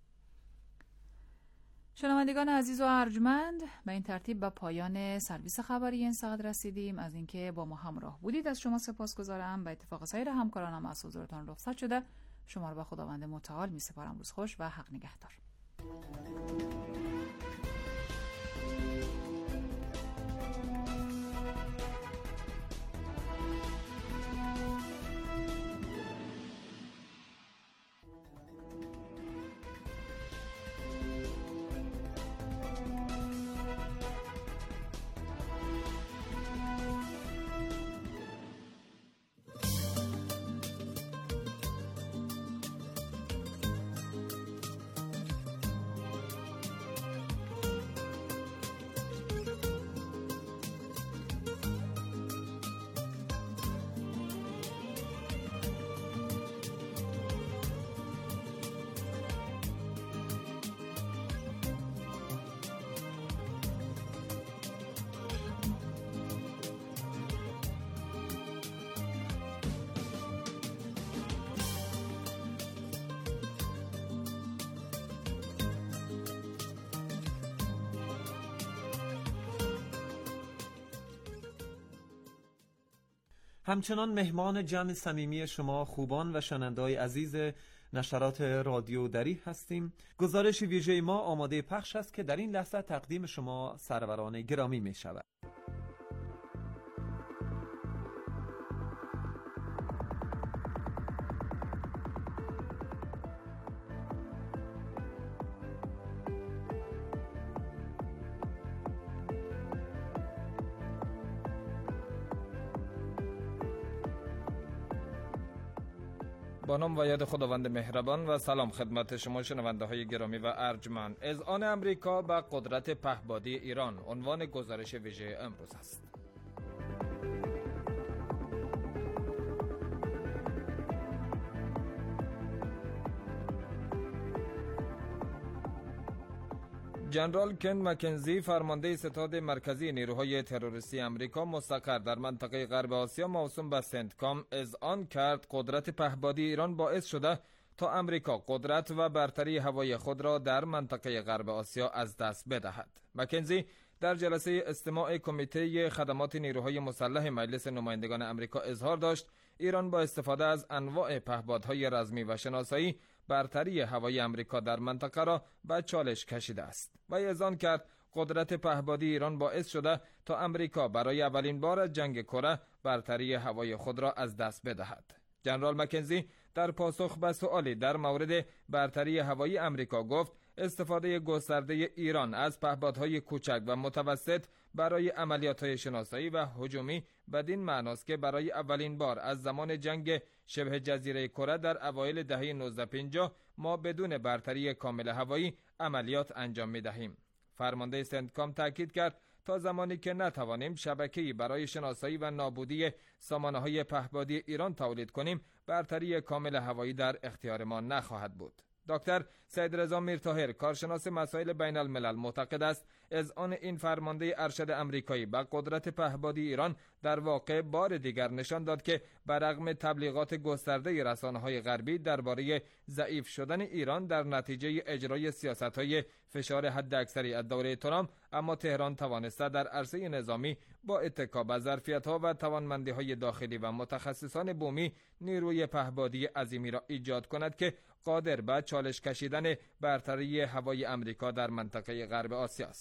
شنوندگان عزیز و ارجمند، به این ترتیب به پایان سرویس خبری این ساعت رسیدیم. از اینکه با ما همراه بودید از شما سپاسگزارم. به اتفاق سایر همکارانم از حضورتان رخصت شده. شما را به خداوند متعال می سپارم. روز خوش و حق نگهدار. همچنان مهمان جمع صمیمی شما خوبان و شنونده‌های عزیز نشرات رادیو دری هستیم. گزارش ویژه ما آماده پخش است که در این لحظه تقدیم شما سروران گرامی می شود. با نام و یاد خداوند مهربان و سلام خدمت شما شنونده های گرامی و ارجمند. اذعان امریکا به قدرت پهپادی ایران عنوان گزارش ویژه امروز است. جنرال کن مکنزی فرمانده ستاد مرکزی نیروهای تروریستی امریکا مستقر در منطقه غرب آسیا موسوم به سنتکام اذعان کرد قدرت پهپادی ایران باعث شده تا امریکا قدرت و برتری هوایی خود را در منطقه غرب آسیا از دست بدهد. مکنزی در جلسه استماع کمیته خدمات نیروهای مسلح مجلس نمایندگان امریکا اظهار داشت ایران با استفاده از انواع پهپادهای رزمی و شناسایی برتری هوایی امریکا در منطقه را به چالش کشیده است و اذعان کرد قدرت پهپادی ایران باعث شده تا امریکا برای اولین بار از جنگ کره برتری هوایی خود را از دست بدهد. جنرال مکنزی در پاسخ به سؤالی در مورد برتری هوایی امریکا گفت استفاده گسترده ایران از پهپادهای کوچک و متوسط برای عملیات‌های شناسایی و هجومی بدین معناست که برای اولین بار از زمان جنگ شبه جزیره کره در اوایل دهه نوزده پنجاه ما بدون برتری کامل هوایی عملیات انجام می‌دهیم. فرمانده سنتکام تاکید کرد تا زمانی که نتوانیم شبکه‌ای برای شناسایی و نابودی سامانه‌های پهپادی ایران تولید کنیم برتری کامل هوایی در اختیار ما نخواهد بود. دکتر سید رضا میرطاهر کارشناس مسائل بین الملل معتقد است اذعان این فرمانده ارشد امریکایی به قدرت پهپادی ایران در واقع بار دیگر نشان داد که برغم تبلیغات گسترده رسانه‌های غربی درباره ضعیف شدن ایران در نتیجه اجرای سیاست‌های فشار حداکثری از دوره ترامپ، اما تهران توانسته در عرصه نظامی با اتکا به ظرفیت‌ها و توانمندی‌های داخلی و متخصصان بومی نیروی پهپادی عظیمی را ایجاد کند که قادر به چالش کشیدن برتری هوایی امریکا در منطقه غرب آسیا است.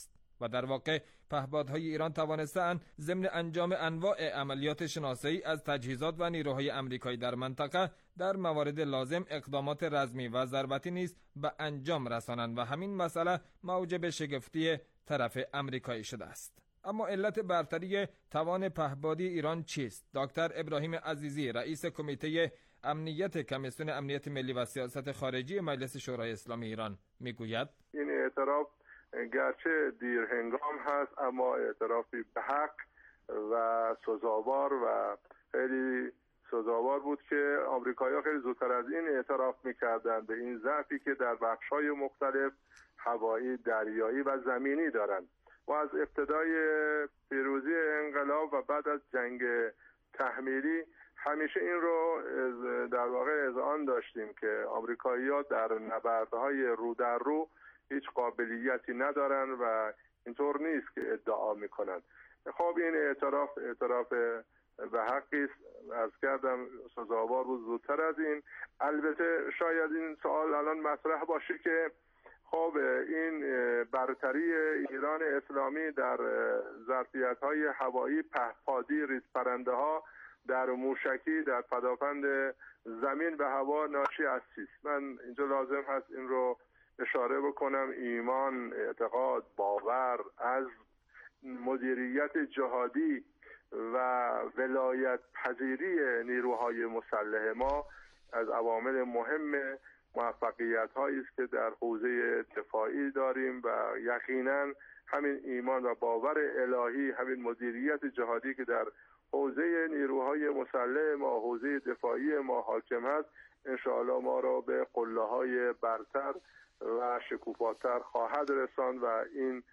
و در واقع پهپادهای ایران توانسته‌اند ضمن انجام انواع عملیات شناسایی از تجهیزات و نیروهای آمریکایی در منطقه در موارد لازم اقدامات رزمی و ضربتی نیز به انجام رسانند و همین مسئله موجب شگفتی طرف آمریکایی شده است. اما علت برتری توان پهپادی ایران چیست؟ دکتر ابراهیم عزیزی، رئیس کمیته امنیت کمیسیون امنیت ملی و سیاست خارجی مجلس شورای اسلامی ایران میگوید این اعتراف گرچه دیر هنگام هست اما اعترافی به حق و سزاوار و خیلی سزاوار بود که آمریکایی‌ها خیلی زودتر از این اعتراف می‌کردند به این ضعفی که در بخش‌های مختلف هوایی، دریایی و زمینی دارند. و از ابتدای پیروزی انقلاب و بعد از جنگ تحمیلی همیشه این رو در واقع اذعان داشتیم که آمریکایی‌ها در نبردهای رو در رو هیچ قابلیتی ندارن و اینطور نیست که ادعا میکنن. خب این اعتراف اعتراف به حقی است، عرض کردم سزاوار بود زودتر از این. البته شاید این سوال الان مطرح باشه که خب این برتری ایران اسلامی در ظرفیت‌های هوایی، پهپادی، ریزپرنده ها در موشکی، در پدافند زمین و هوا ناشی از چیست؟ من اینجا لازم هست این رو اشاره بکنم. ایمان، اعتقاد، باور از مدیریت جهادی و ولایت پذیری نیروهای مسلح ما از عوامل مهم موفقیت هایی است که در حوزه دفاعی داریم و یقینا همین ایمان و باور الهی، همین مدیریت جهادی که در حوزه نیروهای مسلح ما، حوزه دفاعی ما حاکم هست، انشاءالله ما را به قله‌های برتر و شکوفاتر خواهد رساند و این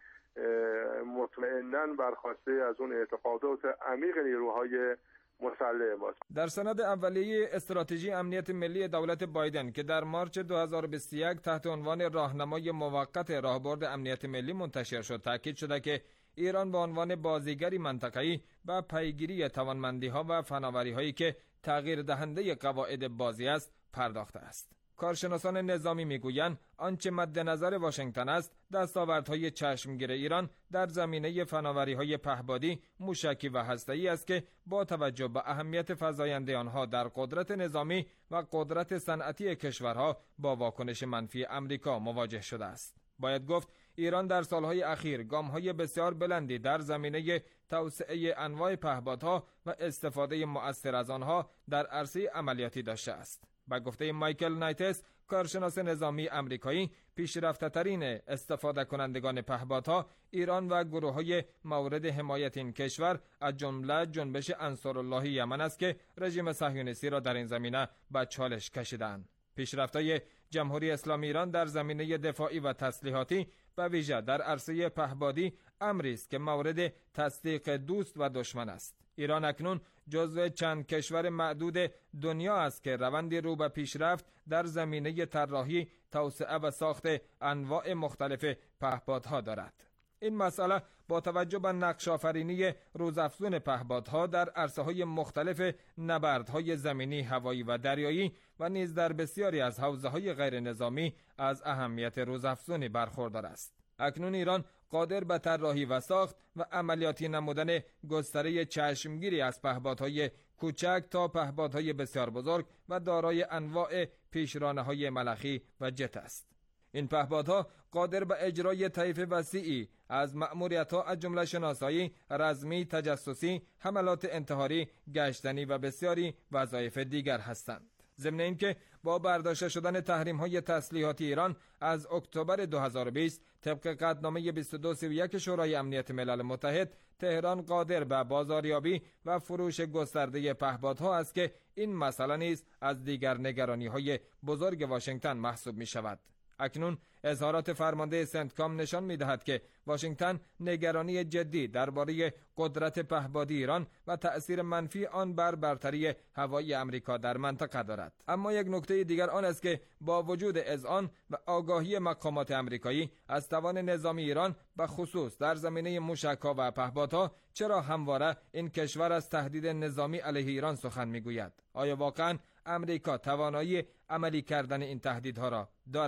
مطمئناً برخواسته از اون اعتقادات عمیق نیروهای مسلح ماست. در سند اولیه استراتژی امنیت ملی دولت بایدن که در مارچ دو هزار و بیست و یک تحت عنوان راهنمای موقت راهبرد امنیت ملی منتشر شد، تاکید شده که ایران به عنوان بازیگری منطقه‌ای با پیگیری توانمندی‌ها و فناوری‌هایی که تغییر دهنده قواعد بازی است پرداخته است. کارشناسان نظامی میگویند آنچه مد نظر واشنگتن است دستاوردهای چشمگیر ایران در زمینه فناوری‌های پهپادی، موشکی و هسته‌ای است که با توجه به اهمیت فزاینده آنها در قدرت نظامی و قدرت صنعتی کشورها با واکنش منفی آمریکا مواجه شده است. باید گفت ایران در سالهای اخیر گام‌های بسیار بلندی در زمینه توسعه انواع پهپادها و استفاده مؤثر از آنها در عرصه عملیاتی داشته است. با گفته مایکل نایتس، کارشناس نظامی آمریکایی، پیشرفته‌ترین استفاده کنندگان پهپادها ایران و گروه‌های مورد حمایت این کشور از جمله جنبش انصارالله یمن است که رژیم صهیونیستی را در این زمینه به چالش کشیدند. پیشرفت‌های جمهوری اسلامی ایران در زمینه دفاعی و تسلیحاتی به ویژه در عرصه پهپادی امری است که مورد تصدیق دوست و دشمن است. ایران اکنون جزو چند کشور معدود دنیا است که روندی رو به پیشرفت در زمینه طراحی، توسعه و ساخت انواع مختلف پهپادها دارد. این مسئله با توجه به نقش‌آفرینی روزافزون پهپادها در عرصه‌های مختلف نبردهای زمینی، هوایی و دریایی و نیز در بسیاری از حوزه‌های غیر نظامی از اهمیت روزافزونی برخوردار است. اکنون ایران قادر به طراحی و ساخت و عملیاتی نمودن گستره چشمگیری از پهپادهای کوچک تا پهپادهای بسیار بزرگ و دارای انواع پیشرانه‌های ملخی و جت است. این پهپادها قادر به اجرای طیف وسیعی از مأموریت‌ها از جمله شناسایی، رزمی، تجسسی، حملات انتحاری، گشتنی و بسیاری وظایف دیگر هستند. ضمن اینکه با برداشته شدن تحریم‌های تسلیحاتی ایران از اکتبر دو هزار و بیست طبق قطعنامه بیست و دو سی و یک شورای امنیت ملل متحد، تهران قادر به بازاریابی و فروش گسترده پهپادها است که این مسئله نیز از دیگر نگرانی‌های بزرگ واشنگتن محسوب می‌شود. اکنون اظهارات فرمانده سنتکام نشان می‌دهد که واشنگتن نگرانی جدی درباره قدرت پهپادی ایران و تأثیر منفی آن بر برتری هوایی آمریکا در منطقه دارد. اما یک نکته دیگر آن است که با وجود اذعان و آگاهی مقامات آمریکایی از توان نظامی ایران به خصوص در زمینه موشک‌ها و پهپادها، چرا همواره این کشور از تهدید نظامی علیه ایران سخن می‌گوید؟ آیا واقعاً آمریکا توانایی عملی کردن این تهدیدها را دارد؟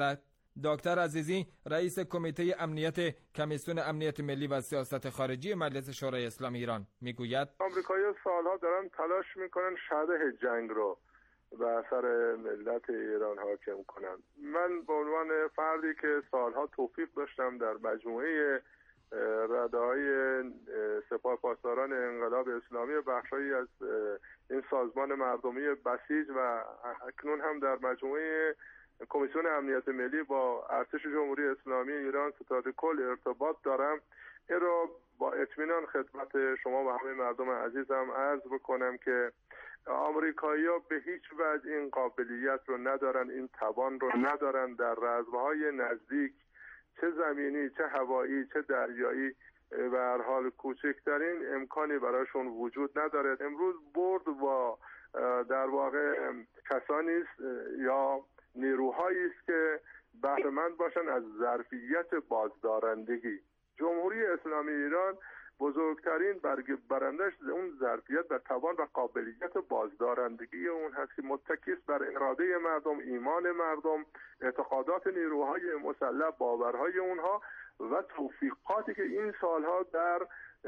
دکتر عزیزی رئیس کمیته امنیت کمیسیون امنیت ملی و سیاست خارجی مجلس شورای اسلامی ایران میگوید آمریکایی‌ها سالها دارن تلاش میکنن شبح جنگ رو بر سر ملت ایران حاکم کنن. من به عنوان فردی که سالها توفیق داشتم در مجموعه رده‌های سپاه پاسداران انقلاب اسلامی بخشایی از این سازمان مردمی بسیج و اکنون هم در مجموعه کمیسیون امنیت ملی با ارتش جمهوری اسلامی ایران ستاد کل ارتباط دارم، این رو با اطمینان خدمت شما و همه مردم عزیزم عرض بکنم که آمریکایی‌ها به هیچ وجه این قابلیت رو ندارن، این توان رو ندارن در رزم‌های نزدیک، چه زمینی، چه هوایی، چه دریایی، به هر حال کوچکترین امکانی براشون وجود نداره. امروز برد با در واقع کسانی است یا نیروهایی است که بهره‌مند باشن از ظرفیت بازدارندگی. جمهوری اسلامی ایران بزرگترین برگ برندش اون ظرفیت و توان و قابلیت بازدارندگی اون هست که متکی است بر اراده مردم، ایمان مردم، اعتقادات نیروهای مسلح، باورهای اونها و توفیقاتی که این سالها در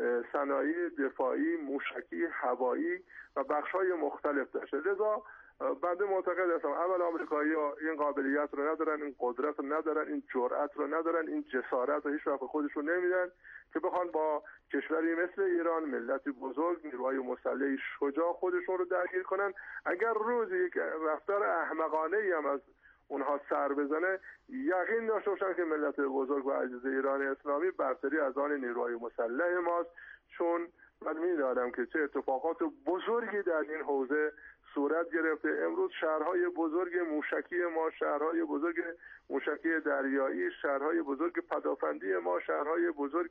صنایع دفاعی، موشکی، هوایی و بخش‌های مختلف داشته. لذا بنده معتقد هستم اول آمریکایی‌ها این قابلیت رو ندارن، این قدرت رو ندارن، این جرأت رو ندارن، این جسارت رو هیچ وقت خودشون نمیدن که بخوان با کشوری مثل ایران، ملتی بزرگ، نیروهای مسلحی شجاع خودشون رو درگیر کنن. اگر روز یک رفتار احمقانه‌ای هم از اونها سر بزنه، یقین داشته باشن که ملت بزرگ و عزیز ایران اسلامی برتری از آن نیروهای مسلح ماست، چون من می‌دانم که چه اتفاقات بزرگی در این حوزه صورت گرفته. امروز شهرهای بزرگ موشکی ما، شهرهای بزرگ موشکی دریایی، شهرهای بزرگ پدافندی ما، شهرهای بزرگ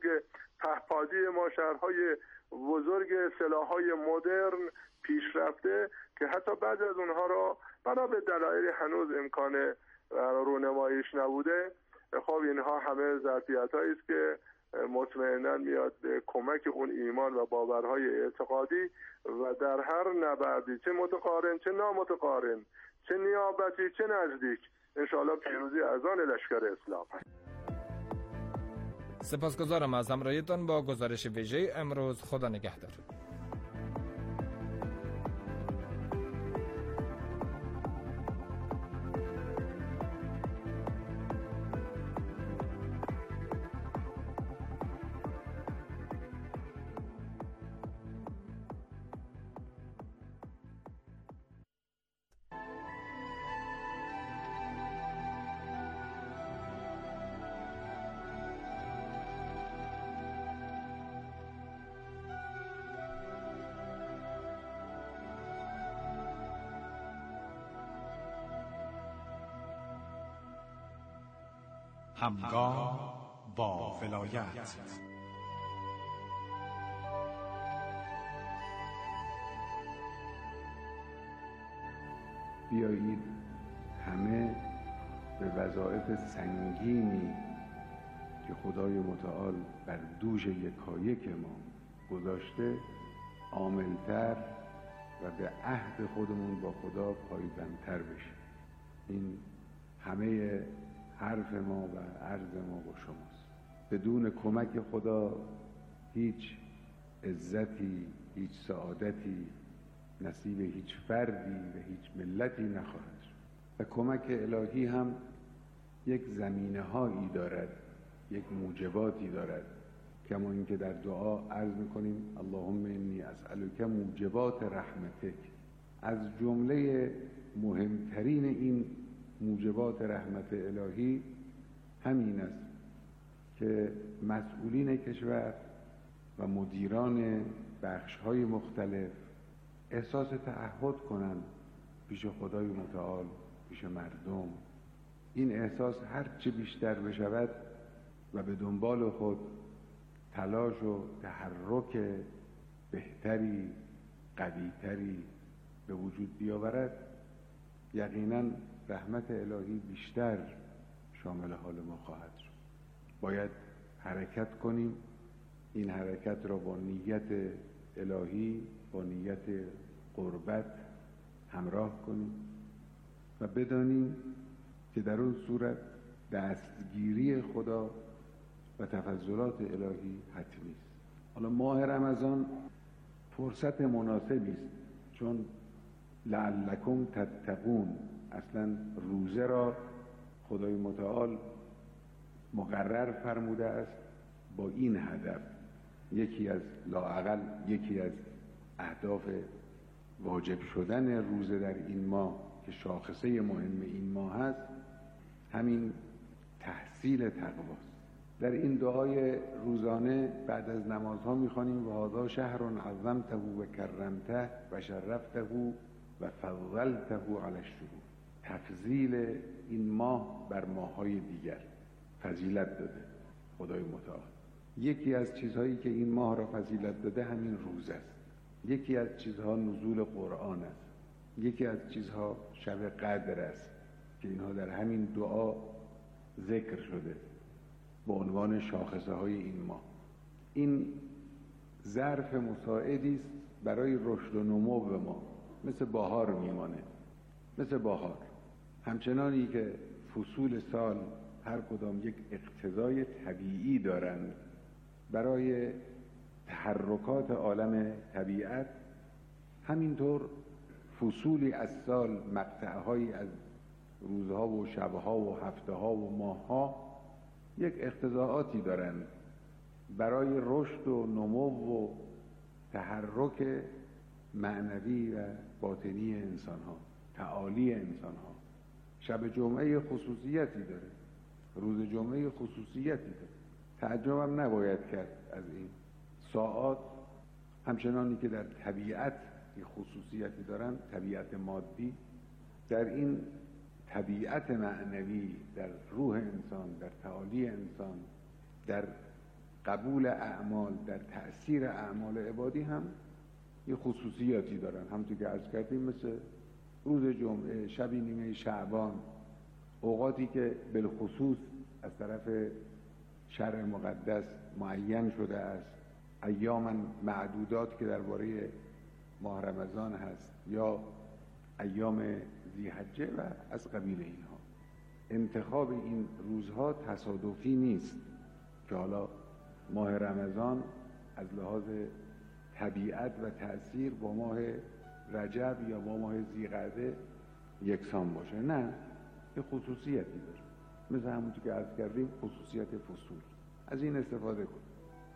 پهپادی ما، شهرهای بزرگ سلاح‌های مدرن پیشرفته که حتی بعضی از اونها را بنا به دلایل هنوز امکان رونماییش نبوده. خب اینها همه ظرفیت‌هایی است که مطمئنا میاد به کمک اون ایمان و باورهای اعتقادی و در هر نبردی، چه متقارن چه نامتقارن، چه نیابتی چه نزدیک، انشاءالله پیروزی از آن لشکر اسلام هست. سپاسگزارم از همراهیتان با گزارش ویژه امروز. خدا نگهدار. همگام با ولایت. بیایید همه به وظایف سنگینی که خدای متعال بر دوش یکایک ما گذاشته عامل‌تر و به عهد خودمون با خدا پایبندتر بشیم. این همه حرف ما و عرض ما با شماست. بدون کمک خدا هیچ عزتی، هیچ سعادتی نصیب هیچ فردی و هیچ ملتی نخواهد شد. و کمک الهی هم یک زمینه هایی دارد، یک موجباتی دارد، کما اینکه در دعا عرض میکنیم اللهم انی اسألک موجبات رحمتک. از جمله مهمترین این موجبات رحمت الهی همین است که مسئولین کشور و مدیران بخش‌های مختلف احساس تعهد کنند پیش خدای متعال، پیش مردم. این احساس هر چه بیشتر بشود و به دنبال خود تلاش و تحرک بهتری، قوی‌تری به وجود بیاورد، یقیناً رحمت الهی بیشتر شامل حال ما خواهد شد. باید حرکت کنیم، این حرکت را با نیت الهی، با نیت قربت همراه کنیم و بدانیم که در اون صورت دستگیری خدا و تفضلات الهی حتمی است. حالا ماه رمضان فرصت مناسبی است، چون لعلکم تتقون، اصلا روزه را خدای متعال مقرر فرموده است با این هدف. یکی از لااقل یکی از اهداف واجب شدن روزه در این ماه که شاخصه مهم این ماه هست، همین تحصیل تقواست. در این دعای روزانه بعد از نمازها می‌خوانیم و هذا شهر عظمته و کرمته و شرفته و فضلته علی الشهور. تفضیل این ماه بر ماه‌های دیگر فضیلت داده خدای متعال. یکی از چیزهایی که این ماه را فضیلت داده همین روزه است. یکی از چیزها نزول قرآن است. یکی از چیزها شب قدر است که اینها در همین دعا ذکر شده به عنوان شاخصه های این ماه. این ظرف مساعدی است برای رشد و نمو به ما، مثل بهار میمانه، مثل بهار. همچنانی که فصول سال هر کدام یک اقتضای طبیعی دارند برای تحرکات عالم طبیعت، همینطور فصولی از سال، مقطعهایی از روزها و شبها و هفتهها و ماهها یک اقتضاعاتی دارند برای رشد و نمو و تحرک معنوی و باطنی انسانها، تعالی انسانها. شب جمعه خصوصیتی داره، روز جمعه خصوصیتی داره. تعجبم نباید کرد از این ساعات، همچنانی که در طبیعت خصوصیتی دارن، طبیعت مادی، در این طبیعت معنوی، در روح انسان، در تعالی انسان، در قبول اعمال، در تأثیر اعمال عبادی هم یه خصوصیاتی دارن. همونطور که عرض کردیم، مثل روز جمعه، شب نیمه شعبان، اوقاتی که بالخصوص از طرف شرع مقدس معین شده است، ایام معدودات که درباره ماه رمضان هست، یا ایام ذی‌حجه و از قبیل اینها. انتخاب این روزها تصادفی نیست که حالا ماه رمضان از لحاظ طبیعت و تأثیر با ماه رجب یا با ماه ذی‌قعده یکسان باشه. نه، یه خصوصیتی داره، مثل همونطور که عرض کردیم خصوصیت فصول. از این استفاده کن.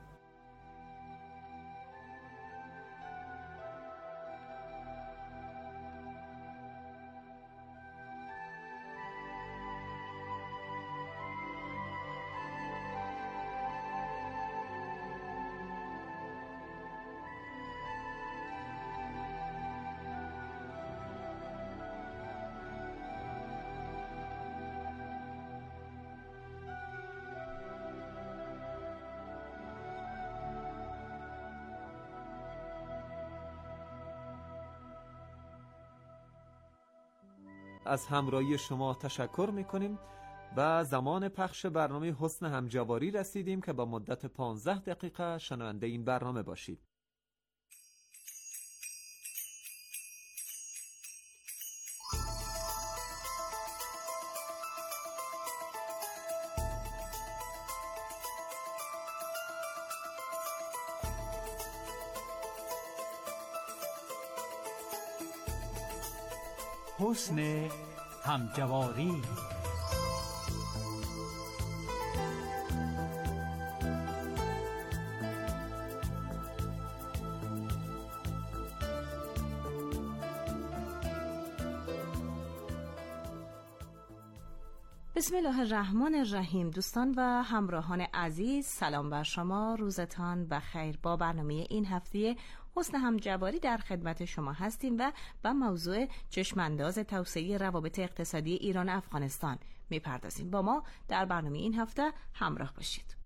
از همراهی شما تشکر میکنیم و زمان پخش برنامه حسن همجواری رسیدیم که با مدت پانزده دقیقه شنونده این برنامه باشید. حسن همجواری. بسم الله الرحمن الرحیم. دوستان و همراهان عزیز، سلام بر شما، روزتان بخیر. با برنامه این هفته حسن همجواری در خدمت شما هستیم و با موضوع چشمانداز توسعه روابط اقتصادی ایران افغانستان میپردازیم. با ما در برنامه این هفته همراه باشید.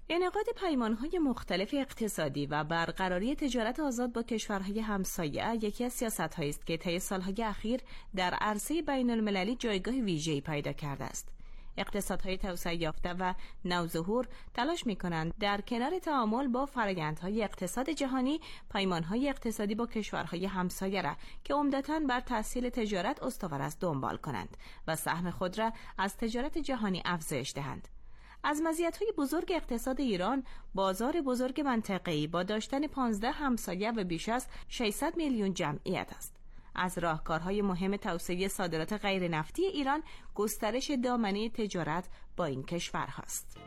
انعقاد پیمان‌های مختلف اقتصادی و برقراری تجارت آزاد با کشورهای همسایه یکی از سیاست‌هایی است که طی سال‌های اخیر در عرصه بین‌المللی جایگاه ویژه‌ای پیدا کرده است. اقتصادهای توسعه یافته و نوظهور تلاش می‌کنند در کنار تعامل با فرآیندهای اقتصاد جهانی، پیمان‌های اقتصادی با کشورهای همسایه را که عمدتاً بر تسهیل تجارت استوار است دنبال کنند و سهم خود را از تجارت جهانی افزایش دهند. از مزیت‌های بزرگ اقتصاد ایران، بازار بزرگ منطقه‌ای با داشتن پانزده همسایه و بیش از ششصد میلیون جمعیت است. از راهکارهای مهم توسعه صادرات غیر نفتی ایران، گسترش دامنه تجارت با این کشورهاست.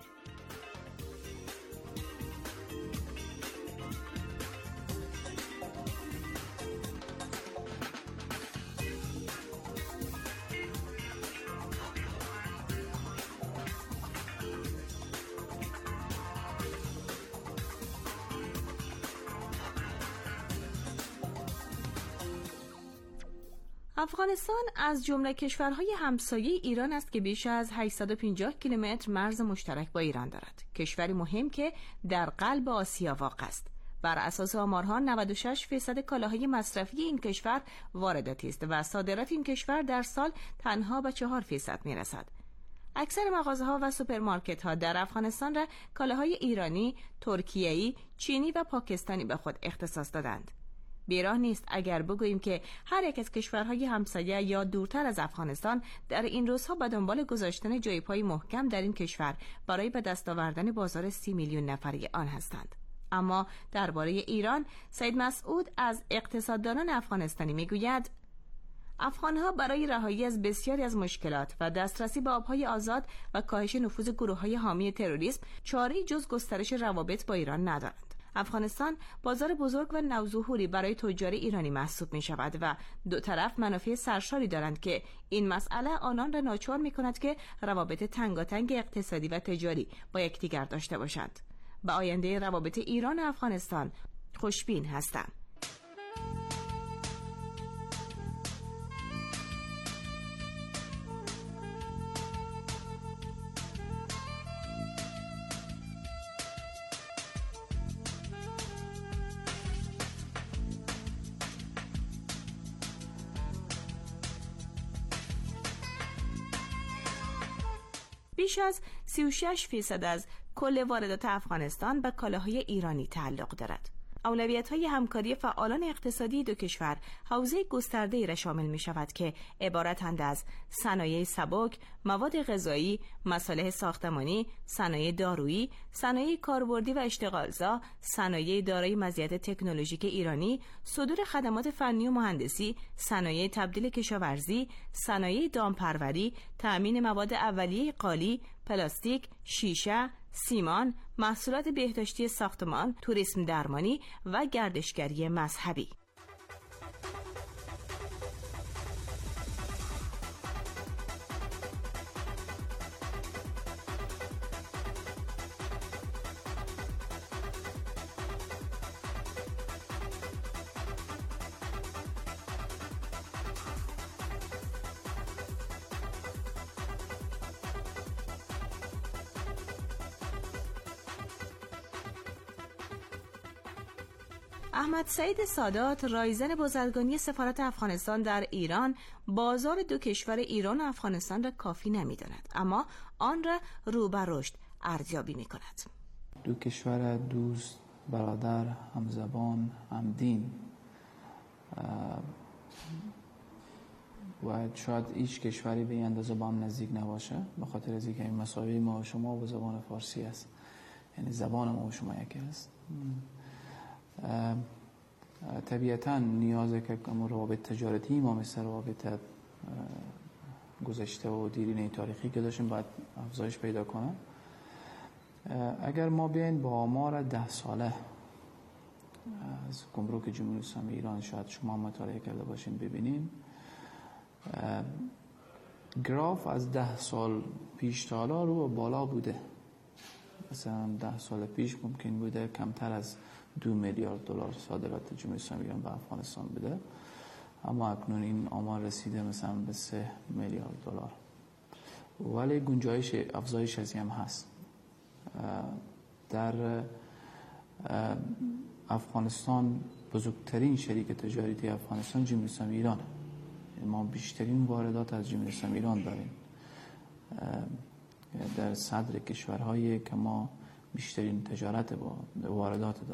افغانستان از جمله کشورهای همسایه ایران است که بیش از هشتصد و پنجاه کیلومتر مرز مشترک با ایران دارد. کشوری مهم که در قلب آسیا واقع است. بر اساس آمارها نود و شش درصد کالاهای مصرفی این کشور وارداتی است و صادرات این کشور در سال تنها به چهار درصد میرسد. اکثر مغازه‌ها و سوپرمارکت‌ها در افغانستان را کالاهای ایرانی، ترکیه‌ای، چینی و پاکستانی به خود اختصاص دادند. بیراه نیست اگر بگوییم که هر یک از کشورهای همسایه یا دورتر از افغانستان در این روزها به دنبال گذاشتن جای پای محکم در این کشور برای به دست آوردن بازار سی میلیون نفری آن هستند. اما درباره ایران، سید مسعود از اقتصاددانان افغانستانی میگوید افغانها برای رهایی از بسیاری از مشکلات و دسترسی به آبهای آزاد و کاهش نفوذ گروه‌های حامی تروریسم چاره‌ای جز گسترش روابط با ایران ندارند. افغانستان بازار بزرگ و نوظهوری برای تجار ایرانی محسوب می شود و دو طرف منافع سرشاری دارند که این مسئله آنان را ناچار می کند که روابط تنگاتنگ اقتصادی و تجاری با یکدیگر داشته باشند. به آینده روابط ایران و افغانستان خوشبین هستم. بیش از سی و شش درصد از کل واردات افغانستان به کالاهای ایرانی تعلق دارد. اولویت‌های همکاری فعالان اقتصادی دو کشور حوزه گسترده‌ای را شامل می‌شود که عبارتند از صنایع سبک، مواد غذایی، مصالح ساختمانی، صنایع دارویی، صنایع کاربردی و اشتغالزا، صنایع دارای مزیت تکنولوژیک ایرانی، صدور خدمات فنی و مهندسی، صنایع تبدیل کشاورزی، صنایع دامپروری، تأمین مواد اولیه قالی، پلاستیک، شیشه، سیمان، محصولات بهداشتی ساختمان، توریسم درمانی و گردشگری مذهبی. احمد سعید سادات، رایزن بازرگانی سفارت افغانستان در ایران، بازار دو کشور ایران و افغانستان را کافی نمی‌داند، اما آن را رو به رشد ارزیابی می‌کند. دو کشور دوست، برادر، همزبان، همدین و شاید هیچ کشوری به این اندازه با هم نزدیک نباشه، به خاطر از اینکه این مساوی ما و شما و زبان فارسی است، یعنی زبان ما و شما یکی است. طبیعتاً نیازه که روابط تجارتی ما مثل روابط گذشته و دیرینه تاریخی که داشتیم باید افزایش پیدا کنه. اگر ما بیاین با آمار ده ساله از گمرک جمهوری اسلامی ایران، شاید شما مطالعه کرده باشین ببینین، گراف از ده سال پیش تا حالا رو بالا بوده. مثلا ده سال پیش ممکن بوده کمتر از دو میلیارد دلار صادرات جمهوری اسلامی ایران به افغانستان بده، اما اکنون این آمار رسیده مثلا به سه میلیارد دلار. ولی گنجایش افزایش از هم هست. در افغانستان بزرگترین شریک تجارتی افغانستان جمهوری اسلامی ایرانه. ما بیشترین واردات از جمهوری اسلامی ایران داریم. در صدر کشورهایی که ما بیشترین تجارت با واردات